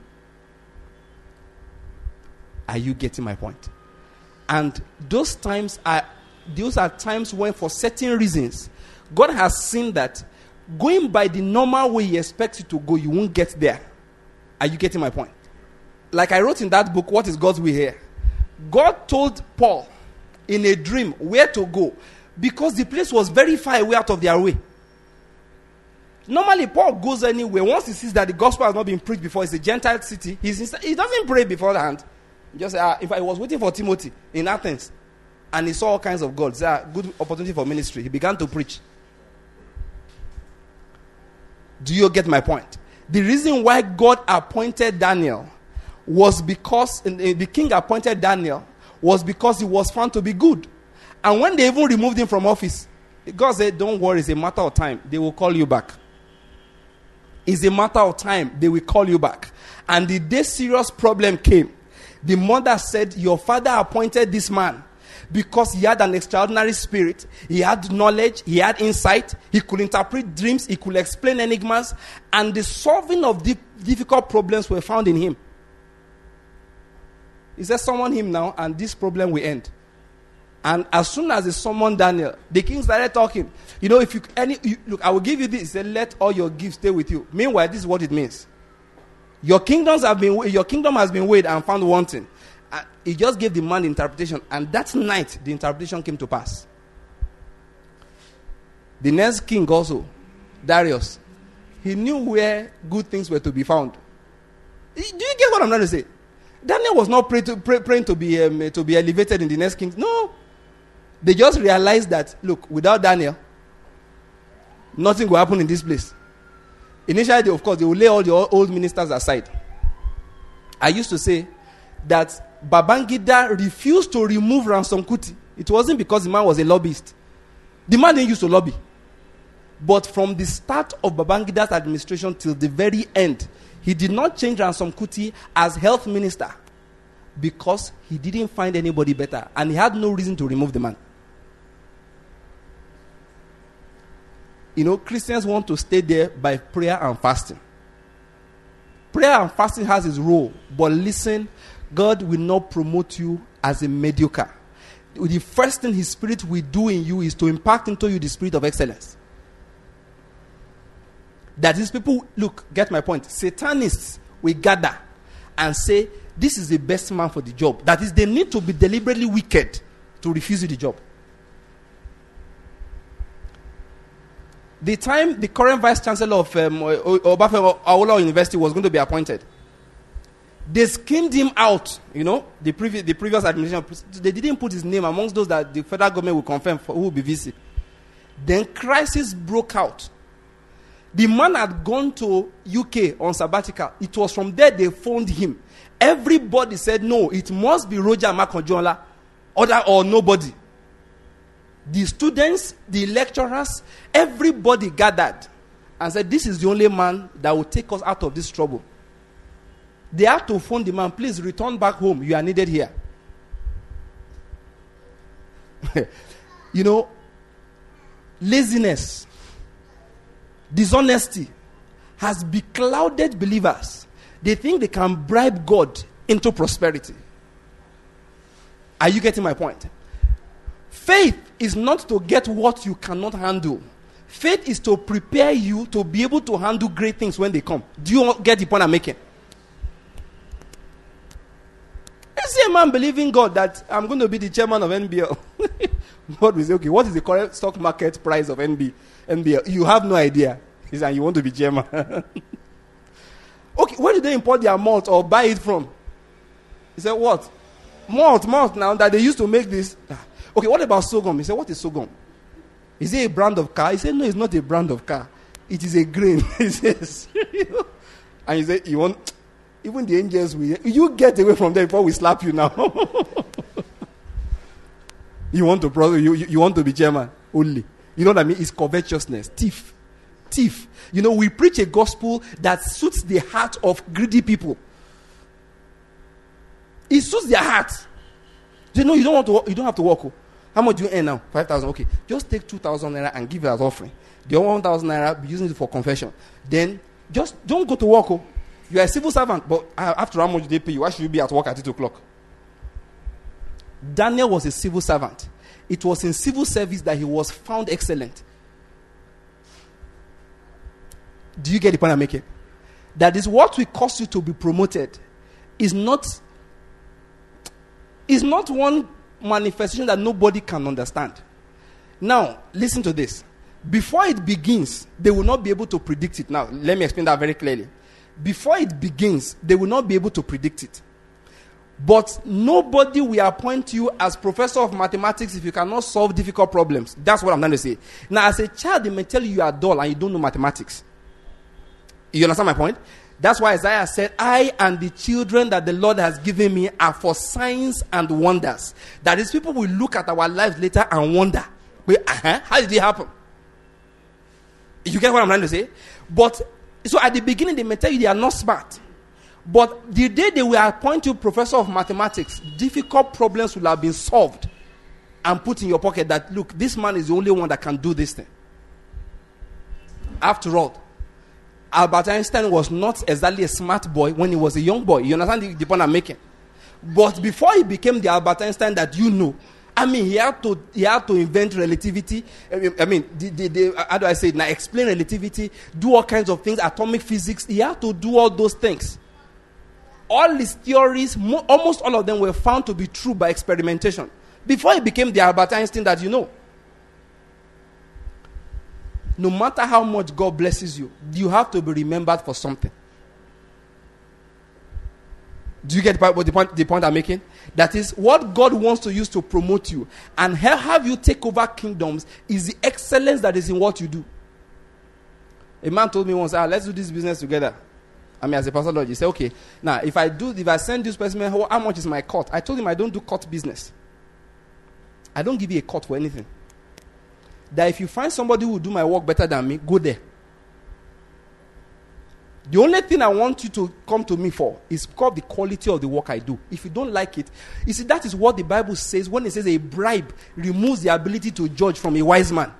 Are you getting my point? And those are times when, for certain reasons, God has seen that going by the normal way He expects you to go, you won't get there. Are you getting my point? Like I wrote in that book, What is God's Will Here? God told Paul in a dream where to go because the place was very far away out of their way. Normally, Paul goes anywhere. Once he sees that the gospel has not been preached before, it's a Gentile city, he doesn't pray beforehand. Just if I was waiting for Timothy in Athens and he saw all kinds of gods, good opportunity for ministry. He began to preach. Do you get my point? The reason why God appointed Daniel was because the king appointed Daniel was because he was found to be good. And when they even removed him from office, God said, don't worry, it's a matter of time. They will call you back. It's a matter of time. They will call you back. And the day serious problem came, the mother said, your father appointed this man because he had an extraordinary spirit. He had knowledge. He had insight. He could interpret dreams. He could explain enigmas. And the solving of difficult problems were found in him. He said, summon him now and this problem will end. And as soon as they summoned Daniel, the king started talking. You know, if look, I will give you this. He said, let all your gifts stay with you. Meanwhile, this is what it means. Your kingdom has been weighed and found wanting. He just gave the man the interpretation, and that night the interpretation came to pass. The next king also, Darius, he knew where good things were to be found. Do you get what I'm trying to say? Daniel was not praying to be elevated in the next king. No. They just realized that, look, without Daniel, nothing will happen in this place. Initially, of course, they will lay all the old ministers aside. I used to say that Babangida refused to remove Ransom Kuti. It wasn't because the man was a lobbyist. The man didn't used to lobby. But from the start of Babangida's administration till the very end, he did not change Ransom Kuti as health minister because he didn't find anybody better. And he had no reason to remove the man. You know, Christians want to stay there by prayer and fasting. Prayer and fasting has its role. But listen, God will not promote you as a mediocre. The first thing his spirit will do in you is to impact into you the spirit of excellence. That these people, look, get my point. Satanists will gather and say, this is the best man for the job. That is, they need to be deliberately wicked to refuse you the job. The time the current vice chancellor of Obafemi Awolowo University was going to be appointed, they schemed him out. You know, the previous administration, they didn't put his name amongst those that the federal government will confirm for who will be VC. Then crisis broke out. The man had gone to UK on sabbatical. It was from there they phoned him. Everybody said, no, it must be Roger Amakonjola, other or nobody. The students, the lecturers, everybody gathered and said, this is the only man that will take us out of this trouble. They had to phone the man, please return back home. You are needed here. You know, laziness, dishonesty has beclouded believers. They think they can bribe God into prosperity. Are you getting my point? Faith is not to get what you cannot handle. Faith is to prepare you to be able to handle great things when they come. Do you get the point I'm making? I see a man believing God that I'm going to be the chairman of NBL. God will say, okay, what is the current stock market price of NBL? You have no idea. He said, you want to be chairman. Okay, where did they import their malt or buy it from? He said, what? Malt now that they used to make this. Okay, what about sorghum? He said, what is sorghum? Is it a brand of car? He said, no, it's not a brand of car. It is a grain. He says, and he said, you want, even the angels will, you get away from them before we slap you now. You want to you want to be chairman only. You know what I mean? It's covetousness. Thief. You know, we preach a gospel that suits the heart of greedy people. It suits their heart. You know, you don't have to work. How much do you earn now? 5,000. Okay. Just take 2,000 naira and give it as offering. The 1,000 naira, be using it for confession. Then, just don't go to work. You are a civil servant, but after how much they pay you, why should you be at work at 8 o'clock? Daniel was a civil servant. It was in civil service that he was found excellent. Do you get the point I'm making? That is what will cause you to be promoted. Is not one manifestation that nobody can understand. Now, listen to this. Before it begins, they will not be able to predict it. Now, let me explain that very clearly. Before it begins, they will not be able to predict it. But nobody will appoint you as professor of mathematics if you cannot solve difficult problems. That's what I'm trying to say. Now, as a child, they may tell you are dull and you don't know mathematics. You understand my point? That's why Isaiah said, I and the children that the Lord has given me are for signs and wonders. That is, people will look at our lives later and wonder, wait, how did it happen? You get what I'm trying to say? But, so at the beginning, they may tell you they are not smart. But the day they will appoint you professor of mathematics, difficult problems will have been solved and put in your pocket that, look, this man is the only one that can do this thing. After all, Albert Einstein was not exactly a smart boy when he was a young boy. You understand the point I'm making? But before he became the Albert Einstein that you know, I mean, he had to invent relativity. I mean, how do I say it now? Explain relativity, do all kinds of things, atomic physics. He had to do all those things. All his theories, almost all of them were found to be true by experimentation. Before he became the Albert Einstein that you know. No matter how much God blesses you, you have to be remembered for something. Do you get the point I'm making? That is, what God wants to use to promote you and have you take over kingdoms is the excellence that is in what you do. A man told me once, let's do this business together. I mean, as a pastor, he said, okay, now if I send this person, how much is my cut? I told him I don't do cut business. I don't give you a cut for anything. That if you find somebody who will do my work better than me, go there. The only thing I want you to come to me for is because the quality of the work I do. If you don't like it, you see, that is what the Bible says when it says a bribe removes the ability to judge from a wise man.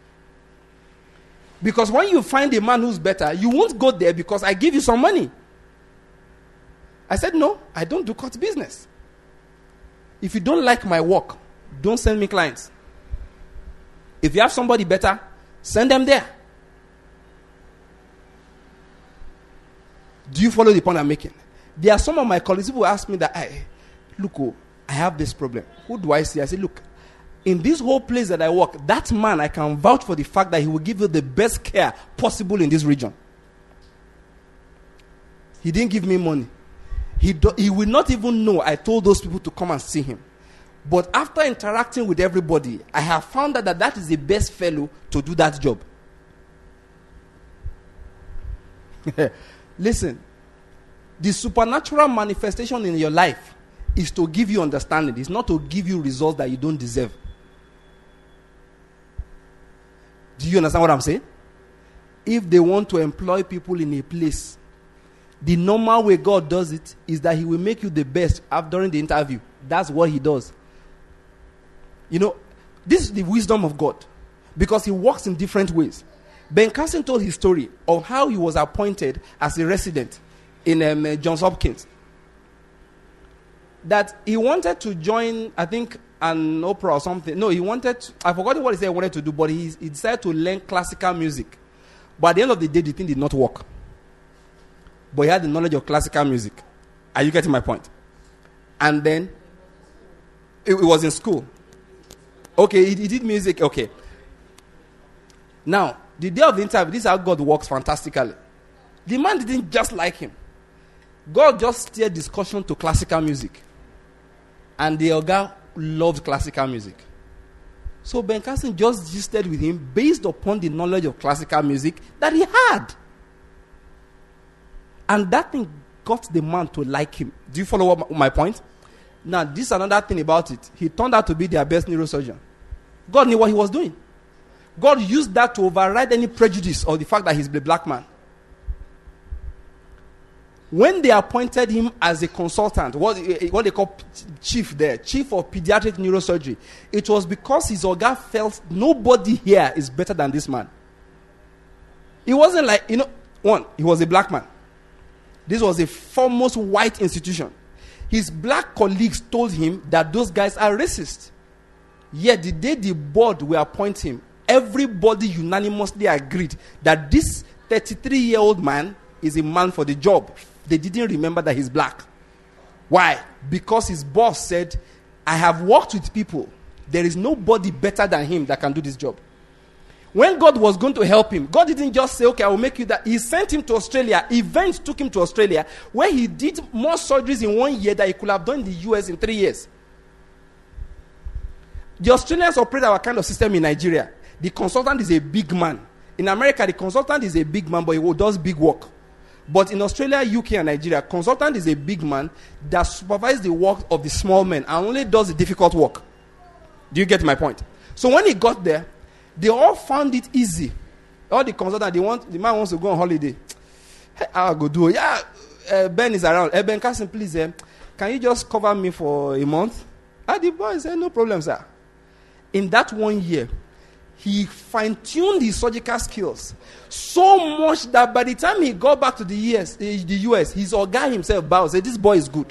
Because when you find a man who's better, you won't go there because I give you some money. I said, no, I don't do cut business. If you don't like my work, don't send me clients. If you have somebody better, send them there. Do you follow the point I'm making? There are some of my colleagues who ask me that, I have this problem. Who do I see? I say, look, in this whole place that I work, that man, I can vouch for the fact that he will give you the best care possible in this region. He didn't give me money. He will not even know I told those people to come and see him. But after interacting with everybody, I have found out that is the best fellow to do that job. Listen, the supernatural manifestation in your life is to give you understanding. It's not to give you results that you don't deserve. Do you understand what I'm saying? If they want to employ people in a place, the normal way God does it is that he will make you the best during the interview. That's what he does. You know, this is the wisdom of God because he works in different ways. Ben Carson told his story of how he was appointed as a resident in Johns Hopkins. That he wanted to join, I think, an opera or something. No, I forgot what he said he wanted to do, but he decided to learn classical music. But at the end of the day, the thing did not work. But he had the knowledge of classical music. Are you getting my point? And then, it was in school. Okay, he did music, okay. Now, the day of the interview, this is how God works fantastically. The man didn't just like him. God just steered discussion to classical music. And the guy loved classical music. So Ben Carson just gisted with him based upon the knowledge of classical music that he had. And that thing got the man to like him. Do you follow my point? Now, this is another thing about it. He turned out to be their best neurosurgeon. God knew what he was doing. God used that to override any prejudice or the fact that he's a black man. When they appointed him as a consultant, what they call chief of pediatric neurosurgery, it was because his organ felt nobody here is better than this man. It wasn't like, he was a black man. This was a foremost white institution. His black colleagues told him that those guys are racist. Yet the day the board will appoint him, everybody unanimously agreed that this 33-year-old man is a man for the job. They didn't remember that he's black. Why? Because his boss said, I have worked with people. There is nobody better than him that can do this job. When God was going to help him, God didn't just say, okay, I will make you that. He sent him to Australia. Events took him to Australia, where he did more surgeries in 1 year than he could have done in the US in 3 years. The Australians operate our kind of system in Nigeria. The consultant is a big man. In America, the consultant is a big man, but he does big work. But in Australia, UK, and Nigeria, consultant is a big man that supervises the work of the small men and only does the difficult work. Do you get my point? So when he got there, they all found it easy. All the consultants, the man wants to go on holiday. Hey, I'll go do it. Yeah, Ben is around. Hey, Ben Carson, please, can you just cover me for a month? And the boy said, no problem, sir. In that 1 year, he fine-tuned his surgical skills so much that by the time he got back to the US, his Oga himself bowed, said, this boy is good.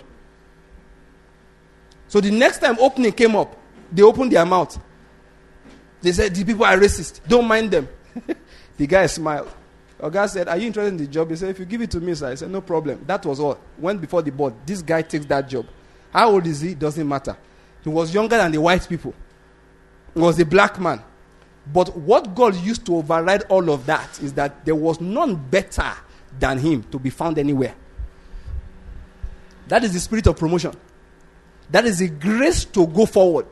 So the next time opening came up, they opened their mouth. They said, the people are racist. Don't mind them. The guy smiled. Oga said, are you interested in the job? He said, if you give it to me, sir. I said, no problem. That was all. Went before the board. This guy takes that job. How old is he? Doesn't matter. He was younger than the white people. He was a black man. But what God used to override all of that is that there was none better than him to be found anywhere. That is the spirit of promotion. That is the grace to go forward.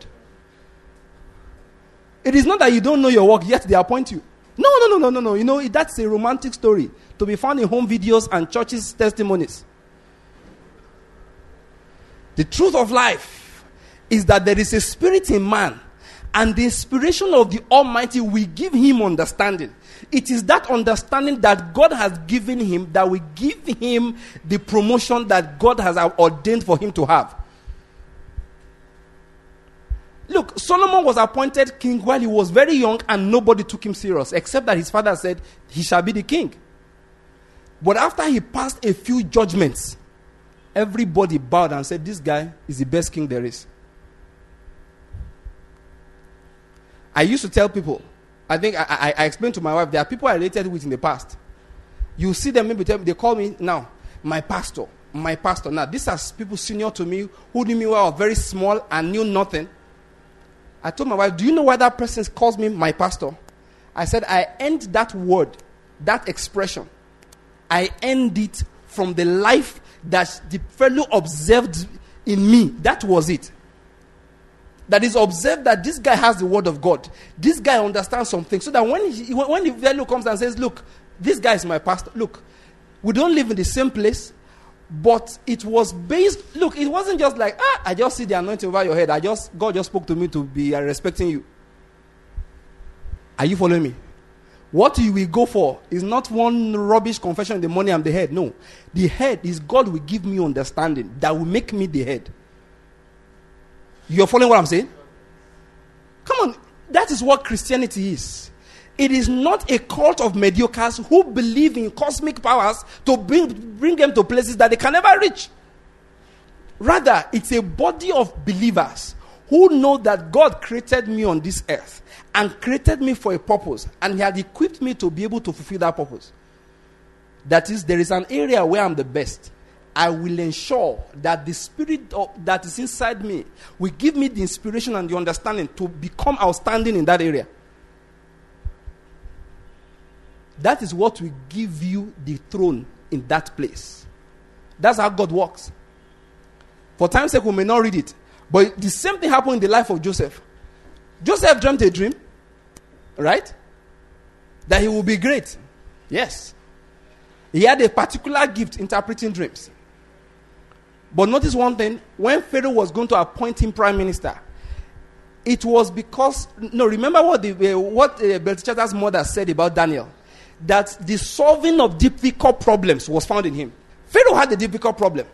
It is not that you don't know your work, yet they appoint you. No. You know, that's a romantic story to be found in home videos and churches' testimonies. The truth of life is that there is a spirit in man, and the inspiration of the Almighty will give him understanding. It is that understanding that God has given him that will give him the promotion that God has ordained for him to have. Look, Solomon was appointed king while he was very young and nobody took him serious, except that his father said, he shall be the king. But after he passed a few judgments, everybody bowed and said, this guy is the best king there is. I used to tell people, I think I explained to my wife, there are people I related with in the past. You see them, maybe they call me now, my pastor. Now, these are people senior to me who knew me when I was very small and knew nothing. I told my wife, do you know why that person calls me my pastor? I said, I end that word, that expression. I end it from the life that the fellow observed in me. That was it. That is observed that this guy has the word of God. This guy understands something. So that when the fellow comes and says, look, this guy is my pastor. Look, we don't live in the same place. But it was based, look, it wasn't just like, I just see the anointing over your head. God just spoke to me to be respecting you. Are you following me? What you will go for is not one rubbish confession in the morning I'm the head. No. The head is God will give me understanding that will make me the head. You're following what I'm saying? Come on. That is what Christianity is. It is not a cult of mediocres who believe in cosmic powers to bring them to places that they can never reach. Rather, it's a body of believers who know that God created me on this earth and created me for a purpose, and He had equipped me to be able to fulfill that purpose. That is, there is an area where I'm the best. I will ensure that the spirit that is inside me will give me the inspiration and the understanding to become outstanding in that area. That is what will give you the throne in that place. That's how God works. For time's sake, we may not read it. But the same thing happened in the life of Joseph. Joseph dreamt a dream, right? That he will be great. Yes. He had a particular gift interpreting dreams. But notice one thing. When Pharaoh was going to appoint him prime minister, it was because, remember what Belshazzar's mother said about Daniel. That the solving of difficult problems was found in him. Pharaoh had a difficult problem.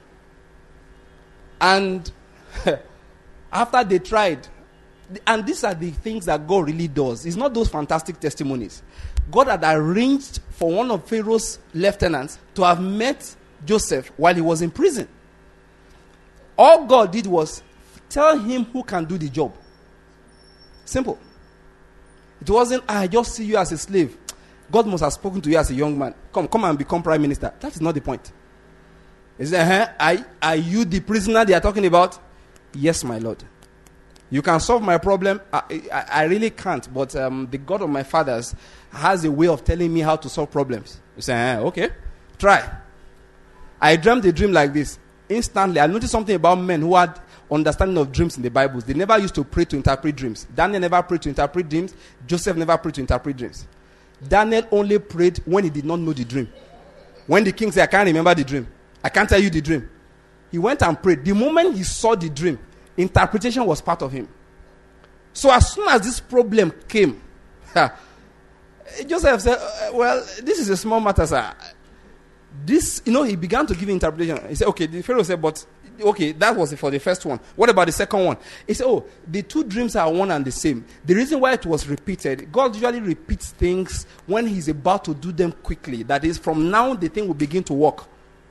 And after they tried, and these are the things that God really does. It's not those fantastic testimonies. God had arranged for one of Pharaoh's lieutenants to have met Joseph while he was in prison. All God did was tell him who can do the job. Simple. It wasn't, I just see you as a slave. God must have spoken to you as a young man. Come and become prime minister. That is not the point. He said, are you the prisoner they are talking about? Yes, my Lord. You can solve my problem. I really can't, but the God of my fathers has a way of telling me how to solve problems. You say, okay, try. I dreamt a dream like this. Instantly, I noticed something about men who had understanding of dreams in the Bible. They never used to pray to interpret dreams. Daniel never prayed to interpret dreams. Joseph never prayed to interpret dreams. Daniel only prayed when he did not know the dream. When the king said, I can't remember the dream, I can't tell you the dream, he went and prayed. The moment he saw the dream, interpretation was part of him. So as soon as this problem came, Joseph said, well, this is a small matter, sir. This, he began to give interpretation. He said, okay, the Pharaoh said, but, okay, that was for the first one. What about the second one? He said, the two dreams are one and the same. The reason why it was repeated, God usually repeats things when he's about to do them quickly. That is, from now, the thing will begin to work.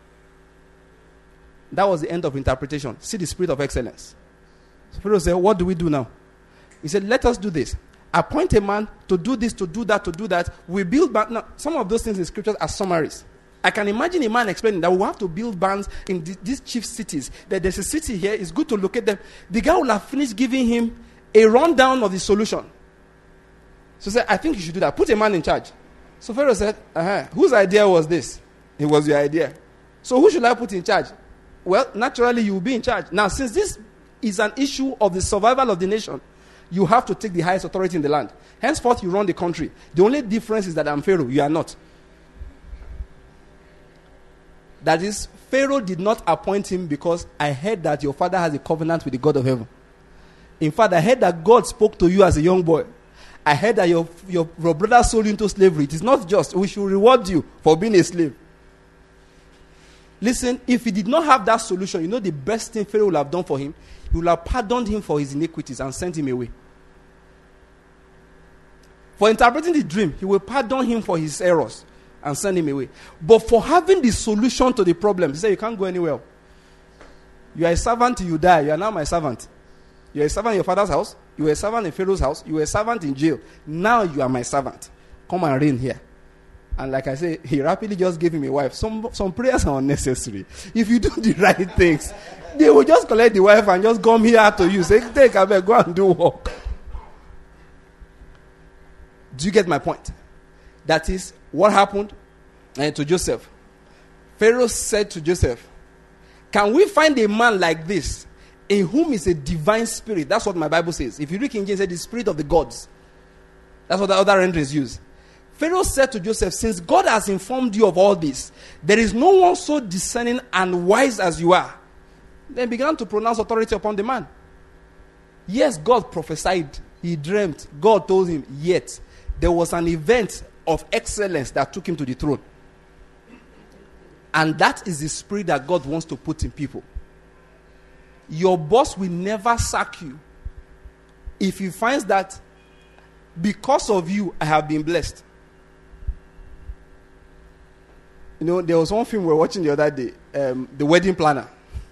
That was the end of interpretation. See the spirit of excellence. So Pharaoh said, what do we do now? He said, let us do this. Appoint a man to do this, to do that, to do that. We build bands. Now, some of those things in scriptures are summaries. I can imagine a man explaining that we have to build bands in these chief cities. That there's a city here. It's good to locate them. The guy will have finished giving him a rundown of the solution. So he said, I think you should do that. Put a man in charge. So Pharaoh said, whose idea was this? It was your idea. So who should I put in charge? Well, naturally, you will be in charge. Now, since this is an issue of the survival of the nation, you have to take the highest authority in the land. Henceforth, you run the country. The only difference is that I'm Pharaoh. You are not. That is, Pharaoh did not appoint him because I heard that your father has a covenant with the God of heaven. In fact, I heard that God spoke to you as a young boy. I heard that your brother sold you into slavery. It is not just. We should reward you for being a slave. Listen, if he did not have that solution, the best thing Pharaoh would have done for him? He would have pardoned him for his iniquities and sent him away. For interpreting the dream, he will pardon him for his errors and send him away. But for having the solution to the problem, he said, you can't go anywhere. You are a servant till you die. You are now my servant. You are a servant in your father's house. You were a servant in Pharaoh's house. You were a servant in jail. Now you are my servant. Come and reign here. And like I say, he rapidly just gave him a wife. Some prayers are unnecessary. If you do the right things, they will just collect the wife and just come here to you. Say, take a bed, go and do work. Do you get my point? That is what happened to Joseph. Pharaoh said to Joseph, can we find a man like this in whom is a divine spirit? That's what my Bible says. If you read King James, it says the spirit of the gods. That's what the other renderings use. Pharaoh said to Joseph, since God has informed you of all this, there is no one so discerning and wise as you are. Then began to pronounce authority upon the man. Yes, God prophesied. He dreamt. God told him. Yet, there was an event of excellence that took him to the throne. And that is the spirit that God wants to put in people. Your boss will never sack you if he finds that because of you, I have been blessed. There was one film we were watching the other day, The Wedding Planner.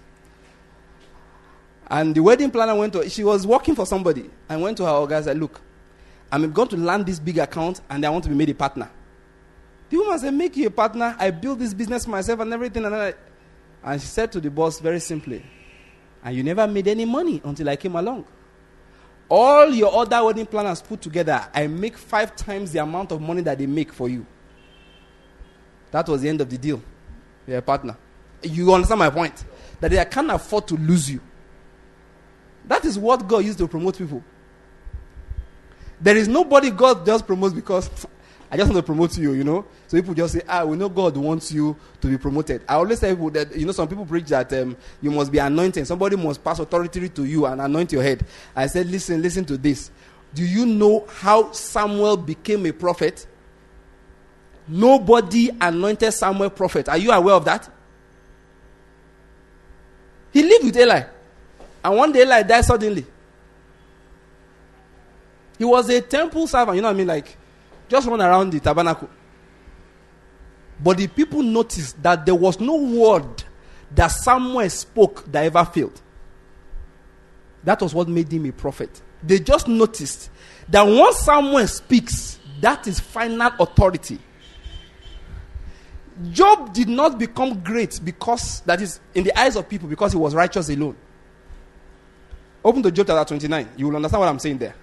And the wedding planner she was working for somebody and went to her organ and said, look, I'm going to land this big account and I want to be made a partner. The woman said, make you a partner. I built this business myself and everything. And she said to the boss very simply, and you never made any money until I came along. All your other wedding planners put together, I make 5 times the amount of money that they make for you. That was the end of the deal. You're a partner. You understand my point? That I can't afford to lose you. That is what God used to promote people. There is nobody God just promotes because I just want to promote you, So people just say, we know God wants you to be promoted. I always tell people that, some people preach that you must be anointed. Somebody must pass authority to you and anoint your head. I said, listen to this. Do you know how Samuel became a prophet? Nobody anointed Samuel prophet. Are you aware of that? He lived with Eli. And one day Eli died suddenly. He was a temple servant, you know what I mean? Like, just run around the tabernacle. But the people noticed that there was no word that Samuel spoke that ever failed. That was what made him a prophet. They just noticed that once Samuel speaks, that is final authority. Job did not become great because, that is, in the eyes of people, because he was righteous alone. Open to Job chapter 29. You will understand what I'm saying there.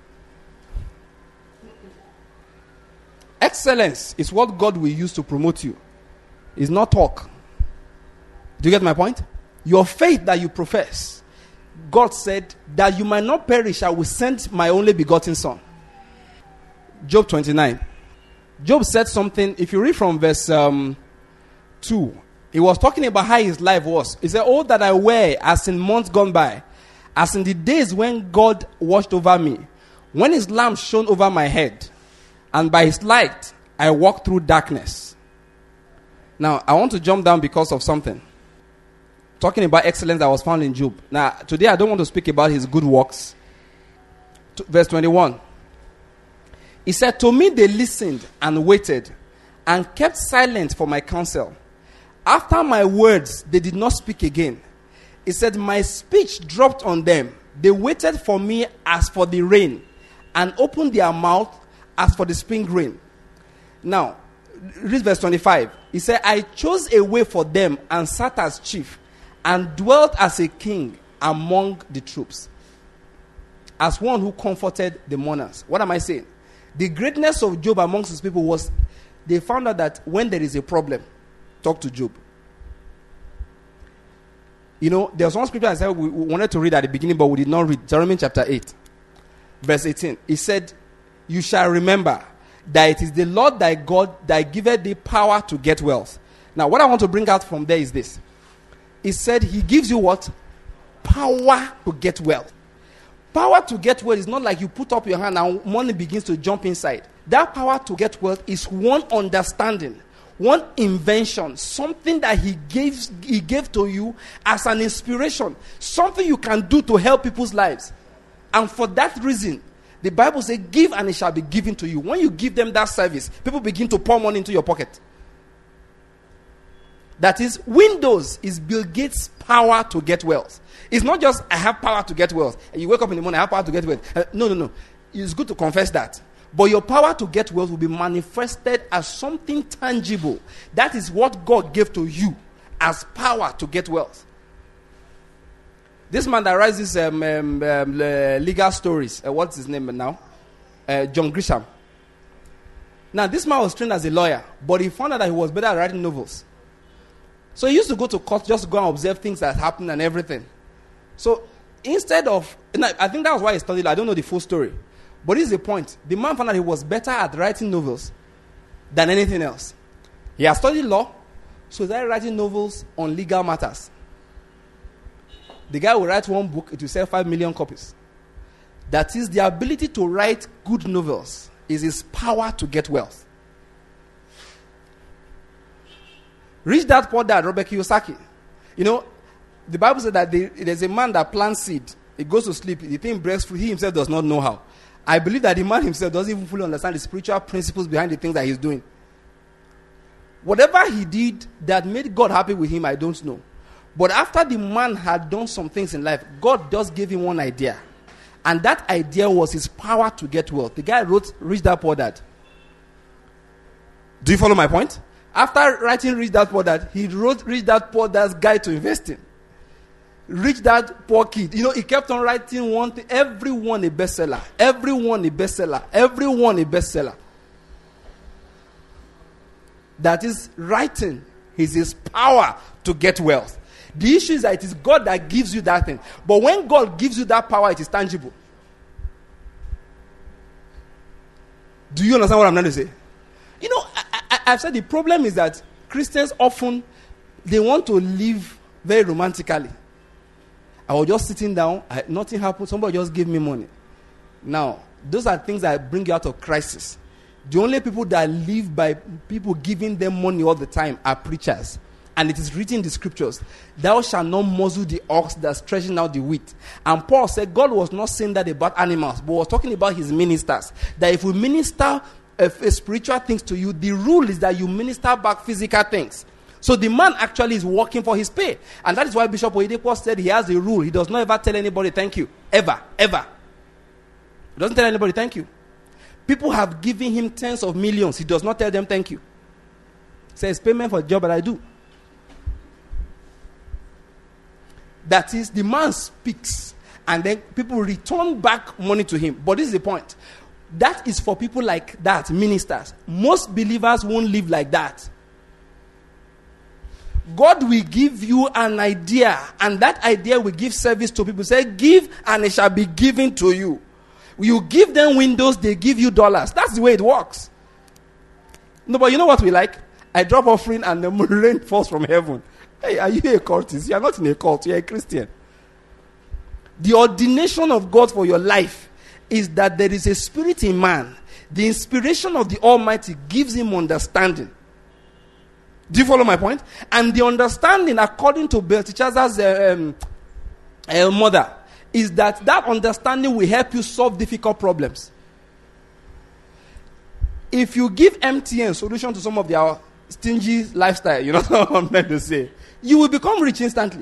Excellence is what God will use to promote you. It's not talk. Do you get my point? Your faith that you profess. God said, that you might not perish, I will send my only begotten son. Job 29. Job said something, if you read from verse 12 2, he was talking about how his life was. He said, "Oh, that I were as in months gone by, as in the days when God watched over me, when his lamp shone over my head, and by his light I walked through darkness." Now, I want to jump down because of something. Talking about excellence that was found in Job. Now, today I don't want to speak about his good works. Verse 21. He said, "To me they listened and waited, and kept silent for my counsel. After my words, they did not speak again. He said, my speech dropped on them. They waited for me as for the rain, and opened their mouth as for the spring rain." Now, read verse 25. He said, "I chose a way for them, and sat as chief, and dwelt as a king among the troops, as one who comforted the mourners." What am I saying? The greatness of Job amongst his people was, they found out that when there is a problem, talk to Job. You know, there was one scripture I said we wanted to read at the beginning, but we did not read. Deuteronomy chapter 8, verse 18. He said, "You shall remember that it is the Lord thy God that giveth thee power to get wealth." Now, what I want to bring out from there is this. He said he gives you what? Power to get wealth. Power to get wealth is not like you put up your hand and money begins to jump inside. That power to get wealth is one understanding, one invention, something that he gave to you as an inspiration, something you can do to help people's lives. And for that reason, the Bible says, "Give and it shall be given to you." When you give them that service, people begin to pour money into your pocket. That is, Windows is Bill Gates' power to get wealth. It's not just, "I have power to get wealth." And you wake up in the morning, "I have power to get wealth." No. It's good to confess that. But your power to get wealth will be manifested as something tangible. That is what God gave to you as power to get wealth. This man that writes these legal stories, what's his name now? John Grisham. Now, this man was trained as a lawyer, but he found out that he was better at writing novels. So he used to go to court just to go and observe things that happened and everything. So instead of, I think that was why he studied. I don't know the full story. But this is the point. The man found out he was better at writing novels than anything else. He had studied law, so he started writing novels on legal matters. The guy will write one book, it will sell 5 million copies. That is, the ability to write good novels is his power to get wealth. Rich Dad Poor Dad, Robert Kiyosaki. You know, the Bible said that there's a man that plants seed. He goes to sleep. The thing breaks fruit. He himself does not know how. I believe that the man himself doesn't even fully understand the spiritual principles behind the things that he's doing. Whatever he did that made God happy with him, I don't know. But after the man had done some things in life, God just gave him one idea. And that idea was his power to get wealth. The guy wrote Rich Dad Poor Dad. Do you follow my point? After writing Rich Dad Poor Dad, he wrote Rich Dad Poor Dad's Guide to Investing. Rich Dad Poor Kid. You know, he kept on writing one thing. Everyone a bestseller. Everyone a bestseller. Everyone a bestseller. That is, writing is his power to get wealth. The issue is that it is God that gives you that thing. But when God gives you that power, it is tangible. Do you understand what I'm trying to say? You know, I've said the problem is that Christians often, they want to live very romantically. I was just sitting down, nothing happened, somebody just gave me money. Now, those are things that bring you out of crisis. The only people that live by people giving them money all the time are preachers. And it is written in the scriptures, "Thou shalt not muzzle the ox that's threshing out the wheat." And Paul said God was not saying that about animals, but was talking about his ministers. That if we minister spiritual things to you, the rule is that you minister back physical things. So the man actually is working for his pay. And that is why Bishop Oyedepo said he has a rule. He does not ever tell anybody thank you. Ever. He doesn't tell anybody thank you. People have given him tens of millions. He does not tell them thank you. He says, "Payment for the job that I do." That is, the man speaks and then people return back money to him. But this is the point. That is for people like that, ministers. Most believers won't live like that. God will give you an idea, and that idea will give service to people. Say, "Give and it shall be given to you." You give them windows, they give you dollars. That's the way it works. No, but you know what we like? I drop offering and the rain falls from heaven. Hey, are you a cultist? You are not in a cult. You are a Christian. The ordination of God for your life is that there is a spirit in man. The inspiration of the Almighty gives him understanding. Do you follow my point? And the understanding, according to Belteshazzar's mother, is that understanding will help you solve difficult problems. If you give MTN solution to some of their stingy lifestyle, you know what I'm trying to say, you will become rich instantly.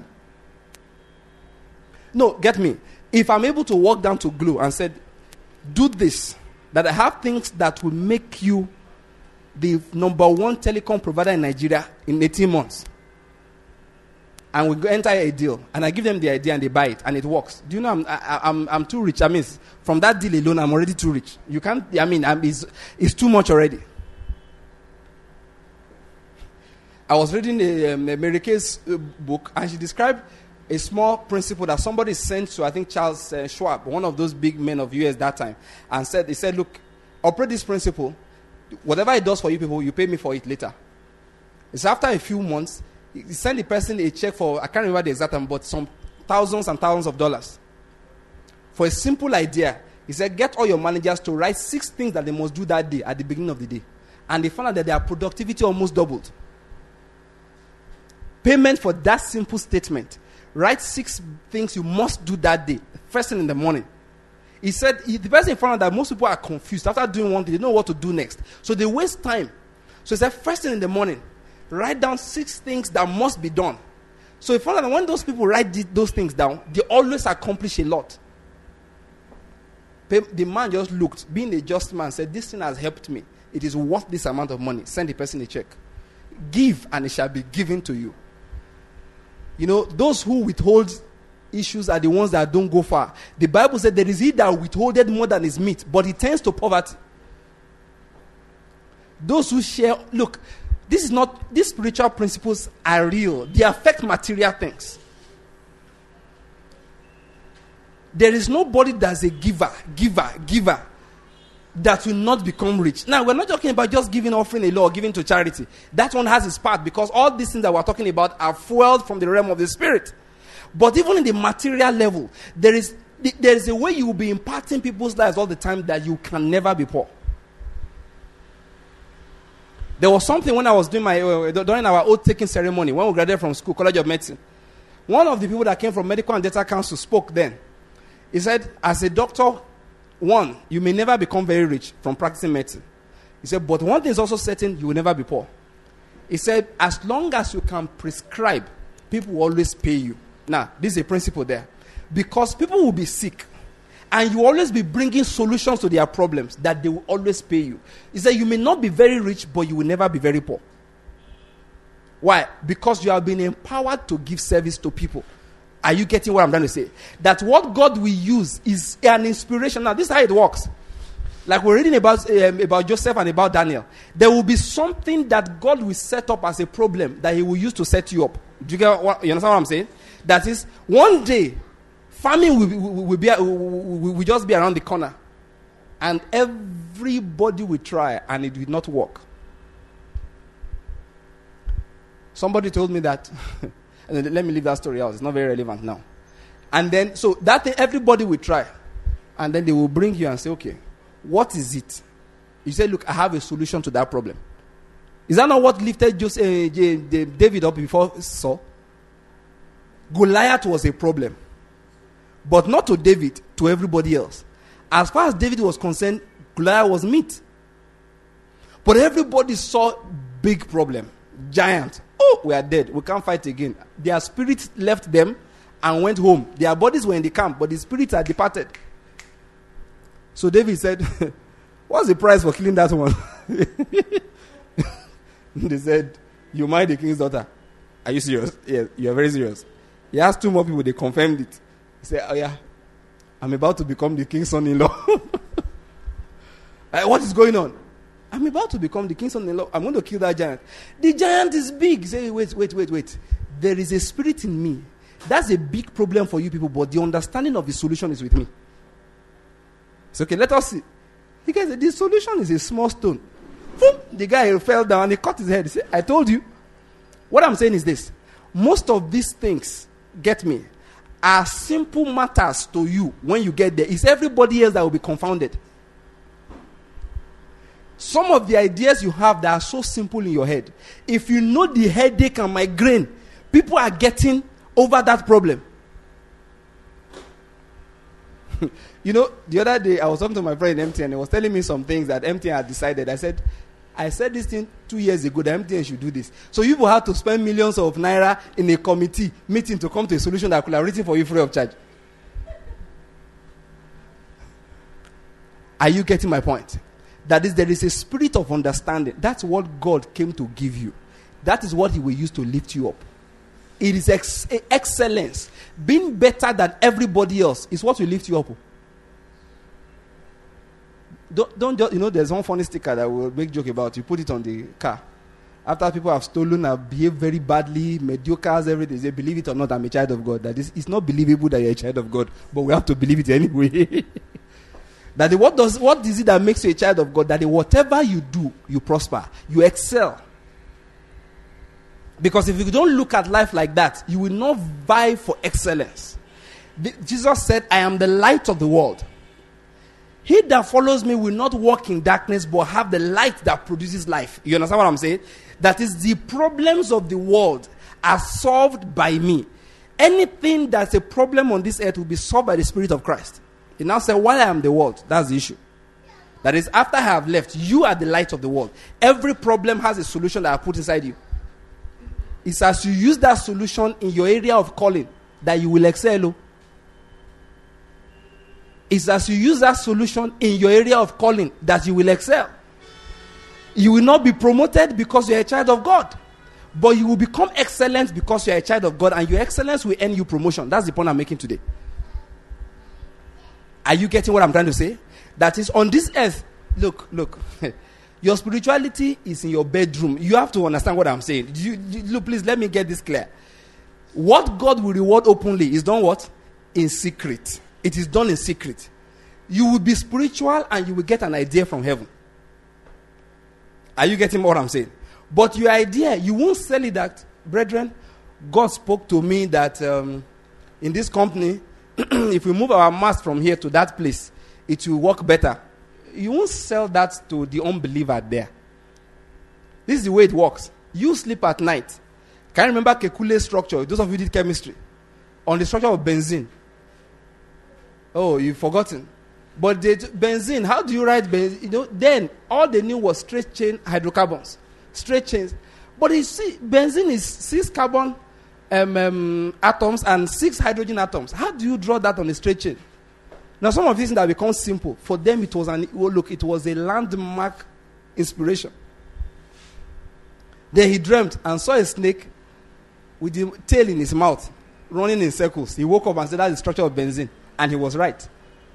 No, get me. If I'm able to walk down to Glo and said, do this, that I have things that will make you the number one telecom provider in Nigeria in 18 months, and we enter a deal, and I give them the idea and they buy it, and it works. Do you know I'm too rich? I mean, from that deal alone, I'm already too rich. You can't. I mean, it's too much already. I was reading Mary Kay's book, and she described a small principle that somebody sent to, I think, Charles Schwab, one of those big men of US that time, and he said, look, operate this principle. Whatever it does for you people, you pay me for it later. It's after a few months, he sent the person a check for, I can't remember the exact amount, but some thousands and thousands of dollars. For a simple idea, he said, get all your managers to write 6 things that they must do that day at the beginning of the day. And they found out that their productivity almost doubled. Payment for that simple statement. Write 6 things you must do that day, first thing in the morning. He said, the person found out that most people are confused. After doing one thing, they don't know what to do next. So they waste time. So he said, first thing in the morning, write down 6 things that must be done. So he found out that when those people write those things down, they always accomplish a lot. The man just looked, being a just man, said, this thing has helped me. It is worth this amount of money. Send the person a check. Give, and it shall be given to you. You know, those who withhold issues are the ones that don't go far. The Bible said there is he that withholdeth more than is meet, but it tends to poverty. Those who share, look, these spiritual principles are real. They affect material things. There is nobody that's a giver that will not become rich. Now, we're not talking about just giving offering alone or giving to charity. That one has its part, because all these things that we're talking about are fueled from the realm of the spirit. But even in the material level, there is a way you will be impacting people's lives all the time that you can never be poor. There was something when I was doing during our oath-taking ceremony, when we graduated from school, College of Medicine. One of the people that came from Medical and Dental Council spoke then. He said, as a doctor, one, you may never become very rich from practicing medicine. He said, but one thing is also certain, you will never be poor. He said, as long as you can prescribe, people will always pay you. Now, this is a principle there. Because people will be sick, and you will always be bringing solutions to their problems, that they will always pay you. He said, you may not be very rich, but you will never be very poor. Why? Because you have been empowered to give service to people. Are you getting what I'm trying to say? That what God will use is an inspiration. Now, this is how it works. Like we're reading about Joseph and about Daniel. There will be something that God will set up as a problem that he will use to set you up. Do you get you understand what I'm saying? That is, one day, famine will just be around the corner. And everybody will try, and it will not work. Somebody told me that... Let me leave that story out. It's not very relevant now. And then, so that thing, everybody will try. And then they will bring you and say, okay, what is it? You say, look, I have a solution to that problem. Is that not what lifted David up before Saul? Goliath was a problem. But not to David, to everybody else. As far as David was concerned, Goliath was meat. But everybody saw big problem. Giant. Oh, we are dead. We can't fight again. Their spirits left them and went home. Their bodies were in the camp, but the spirits are departed. So David said, what's the price for killing that one? They said, you married the king's daughter. Are you serious? Yes, you are very serious. He asked 2 more people. They confirmed it. He said, oh yeah, I'm about to become the king's son-in-law. What is going on? I'm about to become the king's son-in-law. I'm going to kill that giant. The giant is big. Say, wait. There is a spirit in me. That's a big problem for you people, but the understanding of the solution is with me. It's okay, let us see. He said, the solution is a small stone. the guy fell down and he cut his head. He said, I told you. What I'm saying is this. Most of these things, get me, are simple matters to you when you get there. It's everybody else that will be confounded. Some of the ideas you have that are so simple in your head, if you know the headache and migraine people are getting over that problem. You know, the other day I was talking to my friend MTN and he was telling me some things that MTN had decided. I said this thing 2 years ago that MTN should do this. So you will have to spend millions of naira in a committee meeting to come to a solution that could have written for you free of charge. Are you getting my point? That is, there is a spirit of understanding. That's what God came to give you. That is what he will use to lift you up. It is excellence. Being better than everybody else is what will lift you up. Don't just, there's one funny sticker that we'll make joke about. You put it on the car. After people have stolen, have behaved very badly, mediocres, everything, they believe it or not, I'm a child of God. That is, it's not believable that you're a child of God, but we have to believe it anyway. What is it that makes you a child of God? That whatever you do, you prosper, you excel. Because if you don't look at life like that, you will not vie for excellence. Jesus said, I am the light of the world. He that follows me will not walk in darkness, but have the light that produces life. You understand what I'm saying? That is, the problems of the world are solved by me. Anything that's a problem on this earth will be solved by the Spirit of Christ. He now said, while I am the world, that's the issue. That is, after I have left, you are the light of the world. Every problem has a solution that I put inside you. It's as you use that solution in your area of calling that you will excel. It's as you use that solution in your area of calling that you will excel. You will not be promoted because you're a child of God, but you will become excellent because you're a child of God, and your excellence will earn you promotion. That's the point I'm making today. Are you getting what I'm trying to say? That is, on this earth, look. Your spirituality is in your bedroom. You have to understand what I'm saying. Look, please, let me get this clear. What God will reward openly is done what? In secret. It is done in secret. You will be spiritual and you will get an idea from heaven. Are you getting what I'm saying? But your idea, you won't sell it that, brethren, God spoke to me that in this company, if we move our mass from here to that place, it will work better. You won't sell that to the unbeliever there. This is the way it works. You sleep at night. Can you remember Kekule's structure? Those of you who did chemistry. On the structure of benzene. Oh, you've forgotten. But benzene, how do you write benzene? Then all they knew was straight chain hydrocarbons. Straight chains. But you see, benzene is 6 carbon atoms and 6 hydrogen atoms. How do you draw that on a straight chain? Now, some of these things that become simple, for them it was it was a landmark inspiration. Then he dreamt and saw a snake with the tail in his mouth, running in circles. He woke up and said, that's the structure of benzene. And he was right.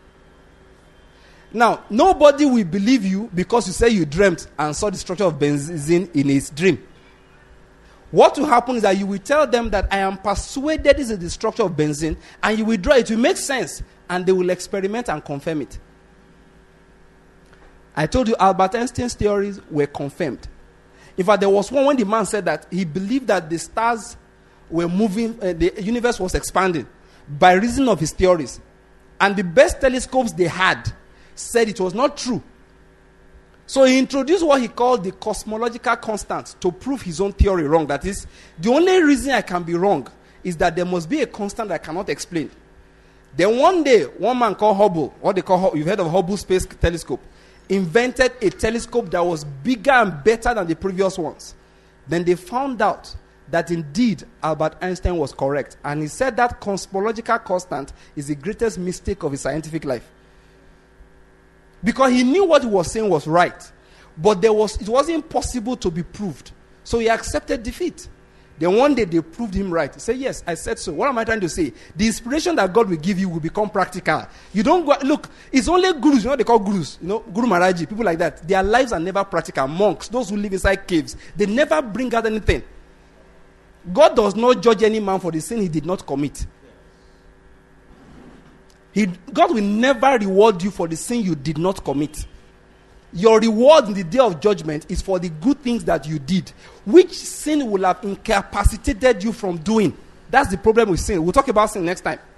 Now, nobody will believe you because you say you dreamt and saw the structure of benzene in his dream. What will happen is that you will tell them that I am persuaded this is the structure of benzene, and you will draw it. It will make sense. And they will experiment and confirm it. I told you Albert Einstein's theories were confirmed. In fact, there was one when the man said that he believed that the stars were moving, the universe was expanding by reason of his theories. And the best telescopes they had said it was not true. So he introduced what he called the cosmological constant to prove his own theory wrong. That is, the only reason I can be wrong is that there must be a constant I cannot explain. Then one day, one man called Hubble, what they call, you've heard of Hubble Space Telescope, invented a telescope that was bigger and better than the previous ones. Then they found out that indeed Albert Einstein was correct. And he said that cosmological constant is the greatest mistake of his scientific life. Because he knew what he was saying was right. But it wasn't possible to be proved. So he accepted defeat. Then one day they proved him right. He said, yes, I said so. What am I trying to say? The inspiration that God will give you will become practical. You don't go, look, it's only gurus, they call gurus, Guru Maharaji, people like that. Their lives are never practical. Monks, those who live inside caves, they never bring out anything. God does not judge any man for the sin he did not commit. God will never reward you for the sin you did not commit. Your reward in the day of judgment is for the good things that you did, which sin will have incapacitated you from doing. That's the problem with sin. We'll talk about sin next time.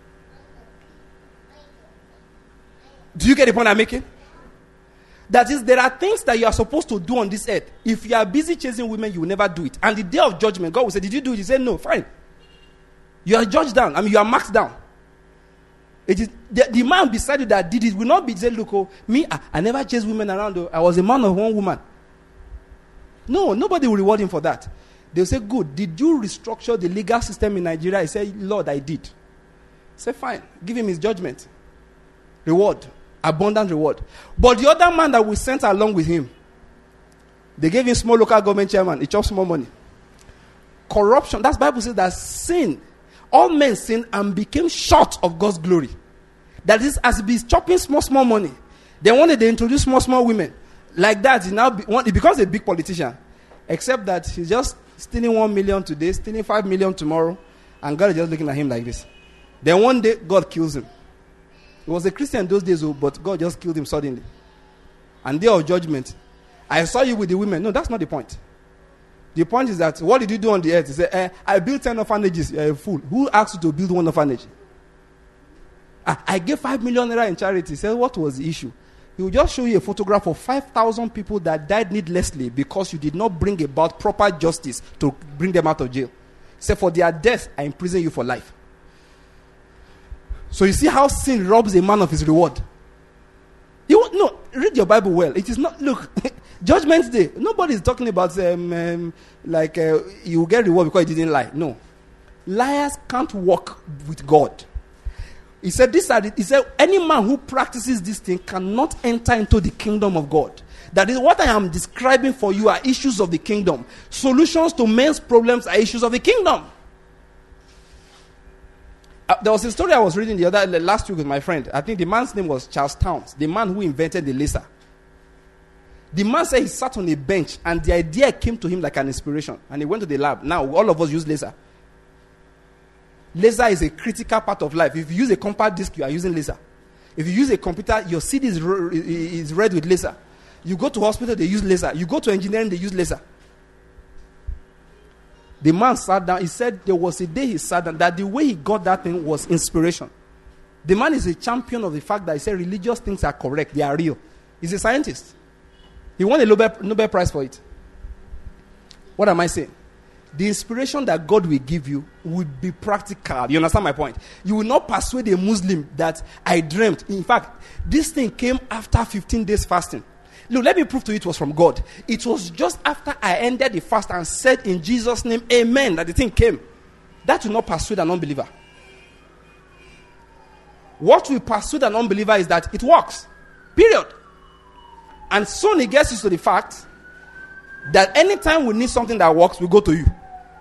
Do you get the point I'm making? That is, there are things that you are supposed to do on this earth. If you are busy chasing women, you will never do it. And the day of judgment, God will say, did you do it? You say, no, fine. You are judged down. I mean, you are marked down. It is the man beside you that did it will not be saying, look, I never chased women around. I was a man of one woman. No, nobody will reward him for that. They'll say, good. Did you restructure the legal system in Nigeria? He said, Lord, I did. Say, fine. Give him his judgment. Reward. Abundant reward. But the other man that we sent along with him, they gave him small local government chairman. He chopped small money. Corruption. That's Bible says that sin. All men sinned and became short of God's glory. That is, as he is chopping small money, then one day they introduce small women. Like that, he becomes a big politician. Except that he's just stealing 1 million today, stealing 5 million tomorrow, and God is just looking at him like this. Then one day, God kills him. He was a Christian those days, but God just killed him suddenly. And day of judgment, I saw you with the women. No, that's not the point. The point is that, what did you do on the earth? He said, I built 10 orphanages. You're a fool. Who asked you to build one orphanage? I gave 5 million naira in charity. He said, what was the issue? He will just show you a photograph of 5,000 people that died needlessly because you did not bring about proper justice to bring them out of jail. He said, for their death, I imprison you for life. So you see how sin robs a man of his reward. No, read your Bible well. It is not, look, Judgment Day. Nobody is talking about you get reward because you didn't lie. No. Liars can't walk with God. He said, any man who practices this thing cannot enter into the kingdom of God. That is what I am describing for you are issues of the kingdom. Solutions to men's problems are issues of the kingdom. There was a story I was reading last week with my friend. I think the man's name was Charles Towns, the man who invented the laser. The man said he sat on a bench and the idea came to him like an inspiration. And he went to the lab. Now, all of us use laser. Laser is a critical part of life. If you use a compact disc, you are using laser. If you use a computer, your CD is read with laser. You go to hospital, they use laser. You go to engineering, they use laser. The man sat down. He said there was a day he sat down that the way he got that thing was inspiration. The man is a champion of the fact that he said religious things are correct. They are real. He's a scientist. He won a Nobel Prize for it. What am I saying? The inspiration that God will give you will be practical. You understand my point? You will not persuade a Muslim that I dreamt. In fact, this thing came after 15 days fasting. Look, let me prove to you it was from God. It was just after I ended the fast and said in Jesus' name, amen, that the thing came. That will not persuade an unbeliever. What will persuade an unbeliever is that it works. Period. And soon he gets used to the fact that anytime we need something that works, we go to you.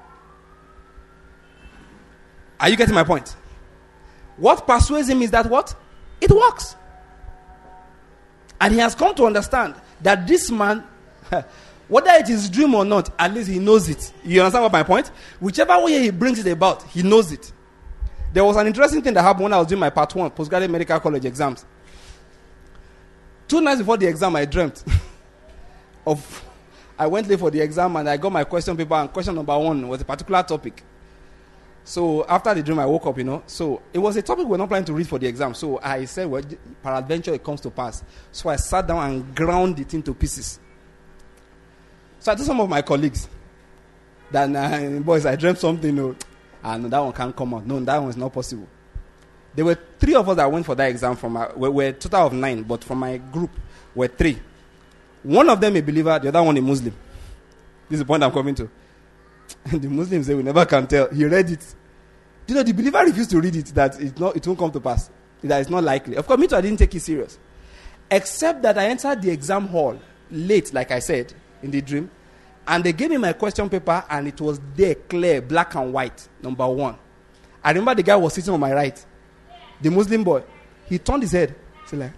Are you getting my point? What persuades him is that what? It works. And he has come to understand that this man, whether it is dream or not, at least he knows it. You understand what my point? Whichever way he brings it about, he knows it. There was an interesting thing that happened when I was doing my part 1 postgraduate medical college exams. 2 nights before the exam, I dreamt I went late for the exam and I got my question paper, and question number 1 was a particular topic. So after the dream, I woke up, So it was a topic we're not planning to read for the exam. So I said, well, peradventure it comes to pass. So I sat down and ground it into pieces. So I told some of my colleagues that, boys, I dreamt something, and that one can't come out. No, that one is not possible. There were 3 of us that went for that exam. We're a total of 9, but from my group, were 3. One of them a believer, the other one a Muslim. This is the point I'm coming to. The Muslims say we never can tell. He read it. The believer refused to read it, that it won't come to pass. That it's not likely. Of course, me too, I didn't take it serious. Except that I entered the exam hall late, like I said, in the dream. And they gave me my question paper, and it was there, clear, black and white, number 1. I remember the guy was sitting on my right. The Muslim boy. He turned his head. He's like,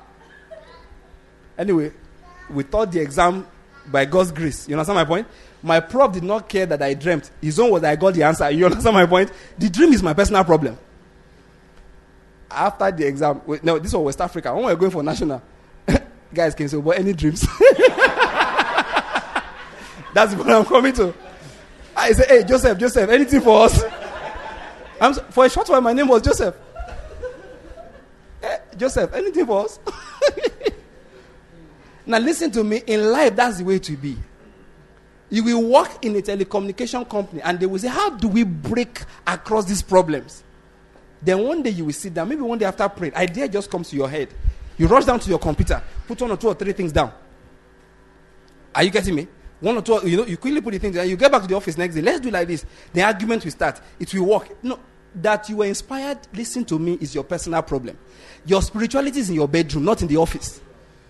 Anyway, we thought the exam by God's grace. You understand my point? My prof did not care that I dreamt. His own was that I got the answer. You understand my point? The dream is my personal problem. After the exam, this was West Africa. When we were going for national, Guys can say, but any dreams? That's what I'm coming to. I say, hey, Joseph, anything for us? For a short while, my name was Joseph. Hey, Joseph, anything for us? Now listen to me. In life, that's the way to be. You will work in a telecommunication company and they will say, how do we break across these problems? Then one day you will sit down. Maybe one day after praying, idea just comes to your head. You rush down to your computer, put 1 or 2 or 3 things down. Are you getting me? 1 or 2, you quickly put the things down. You get back to the office next day. Let's do like this. The argument will start. It will work. No, that you were inspired, listen to me, is your personal problem. Your spirituality is in your bedroom, not in the office.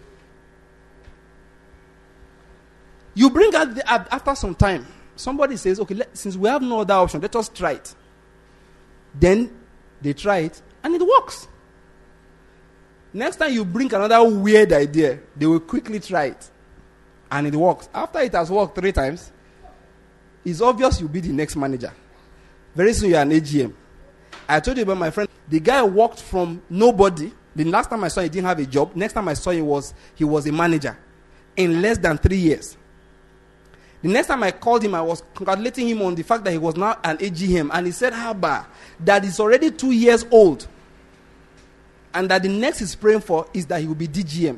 You bring out after some time, somebody says, okay, since we have no other option, let us try it. Then they try it, and it works. Next time you bring another weird idea, they will quickly try it, and it works. After it has worked 3 times, it's obvious you'll be the next manager. Very soon you're an AGM. I told you about my friend. The guy worked from nobody. The last time I saw him, he didn't have a job. Next time I saw him, he was a manager in less than 3 years. The next time I called him, I was congratulating him on the fact that he was now an AGM. And he said, Haba, that he's already 2 years old. And that the next he's praying for is that he will be DGM.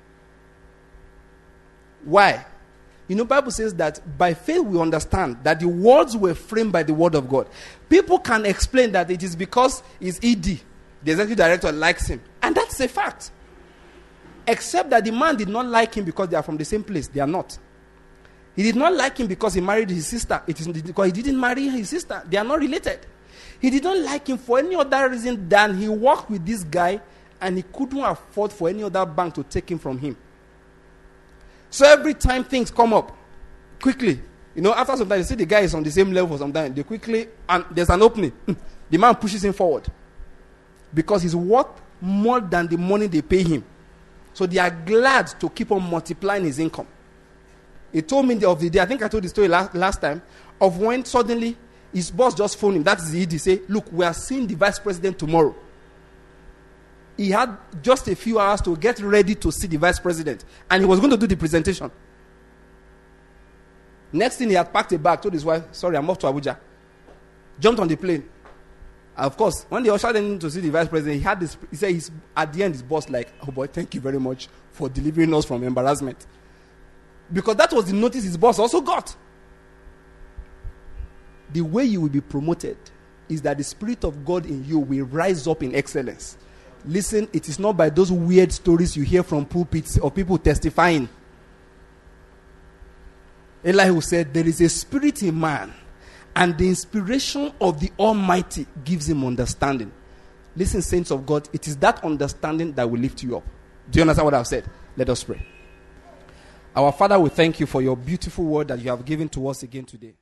Why? You know, Bible says that by faith we understand that the words were framed by the word of God. People can explain that it is because he's ED. The executive director likes him. And that's a fact. Except that the man did not like him because they are from the same place. They are not. He did not like him because he married his sister. It is because he didn't marry his sister. They are not related. He didn't like him for any other reason than he worked with this guy and he couldn't afford for any other bank to take him from him. So every time things come up, quickly, after some time, you see the guy is on the same level for some time. They quickly, and there's an opening. The man pushes him forward. Because he's worth more than the money they pay him. So they are glad to keep on multiplying his income. He told me of the day, I think I told the story last time, of when suddenly his boss just phoned him. That is the ED. Say, look, we are seeing the vice president tomorrow. He had just a few hours to get ready to see the vice president. And he was going to do the presentation. Next thing, he had packed a bag, told his wife, sorry, I'm off to Abuja. Jumped on the plane. And of course, when they ushered him to see the vice president, he said at the end, his boss like, oh boy, thank you very much for delivering us from embarrassment. Because that was the notice his boss also got. The way you will be promoted is that the Spirit of God in you will rise up in excellence. Listen, it is not by those weird stories you hear from pulpits or people testifying. Elihu said, there is a spirit in man, and the inspiration of the Almighty gives him understanding. Listen, saints of God, it is that understanding that will lift you up. Do you understand what I've said? Let us pray. Our Father, we thank you for your beautiful word that you have given to us again today.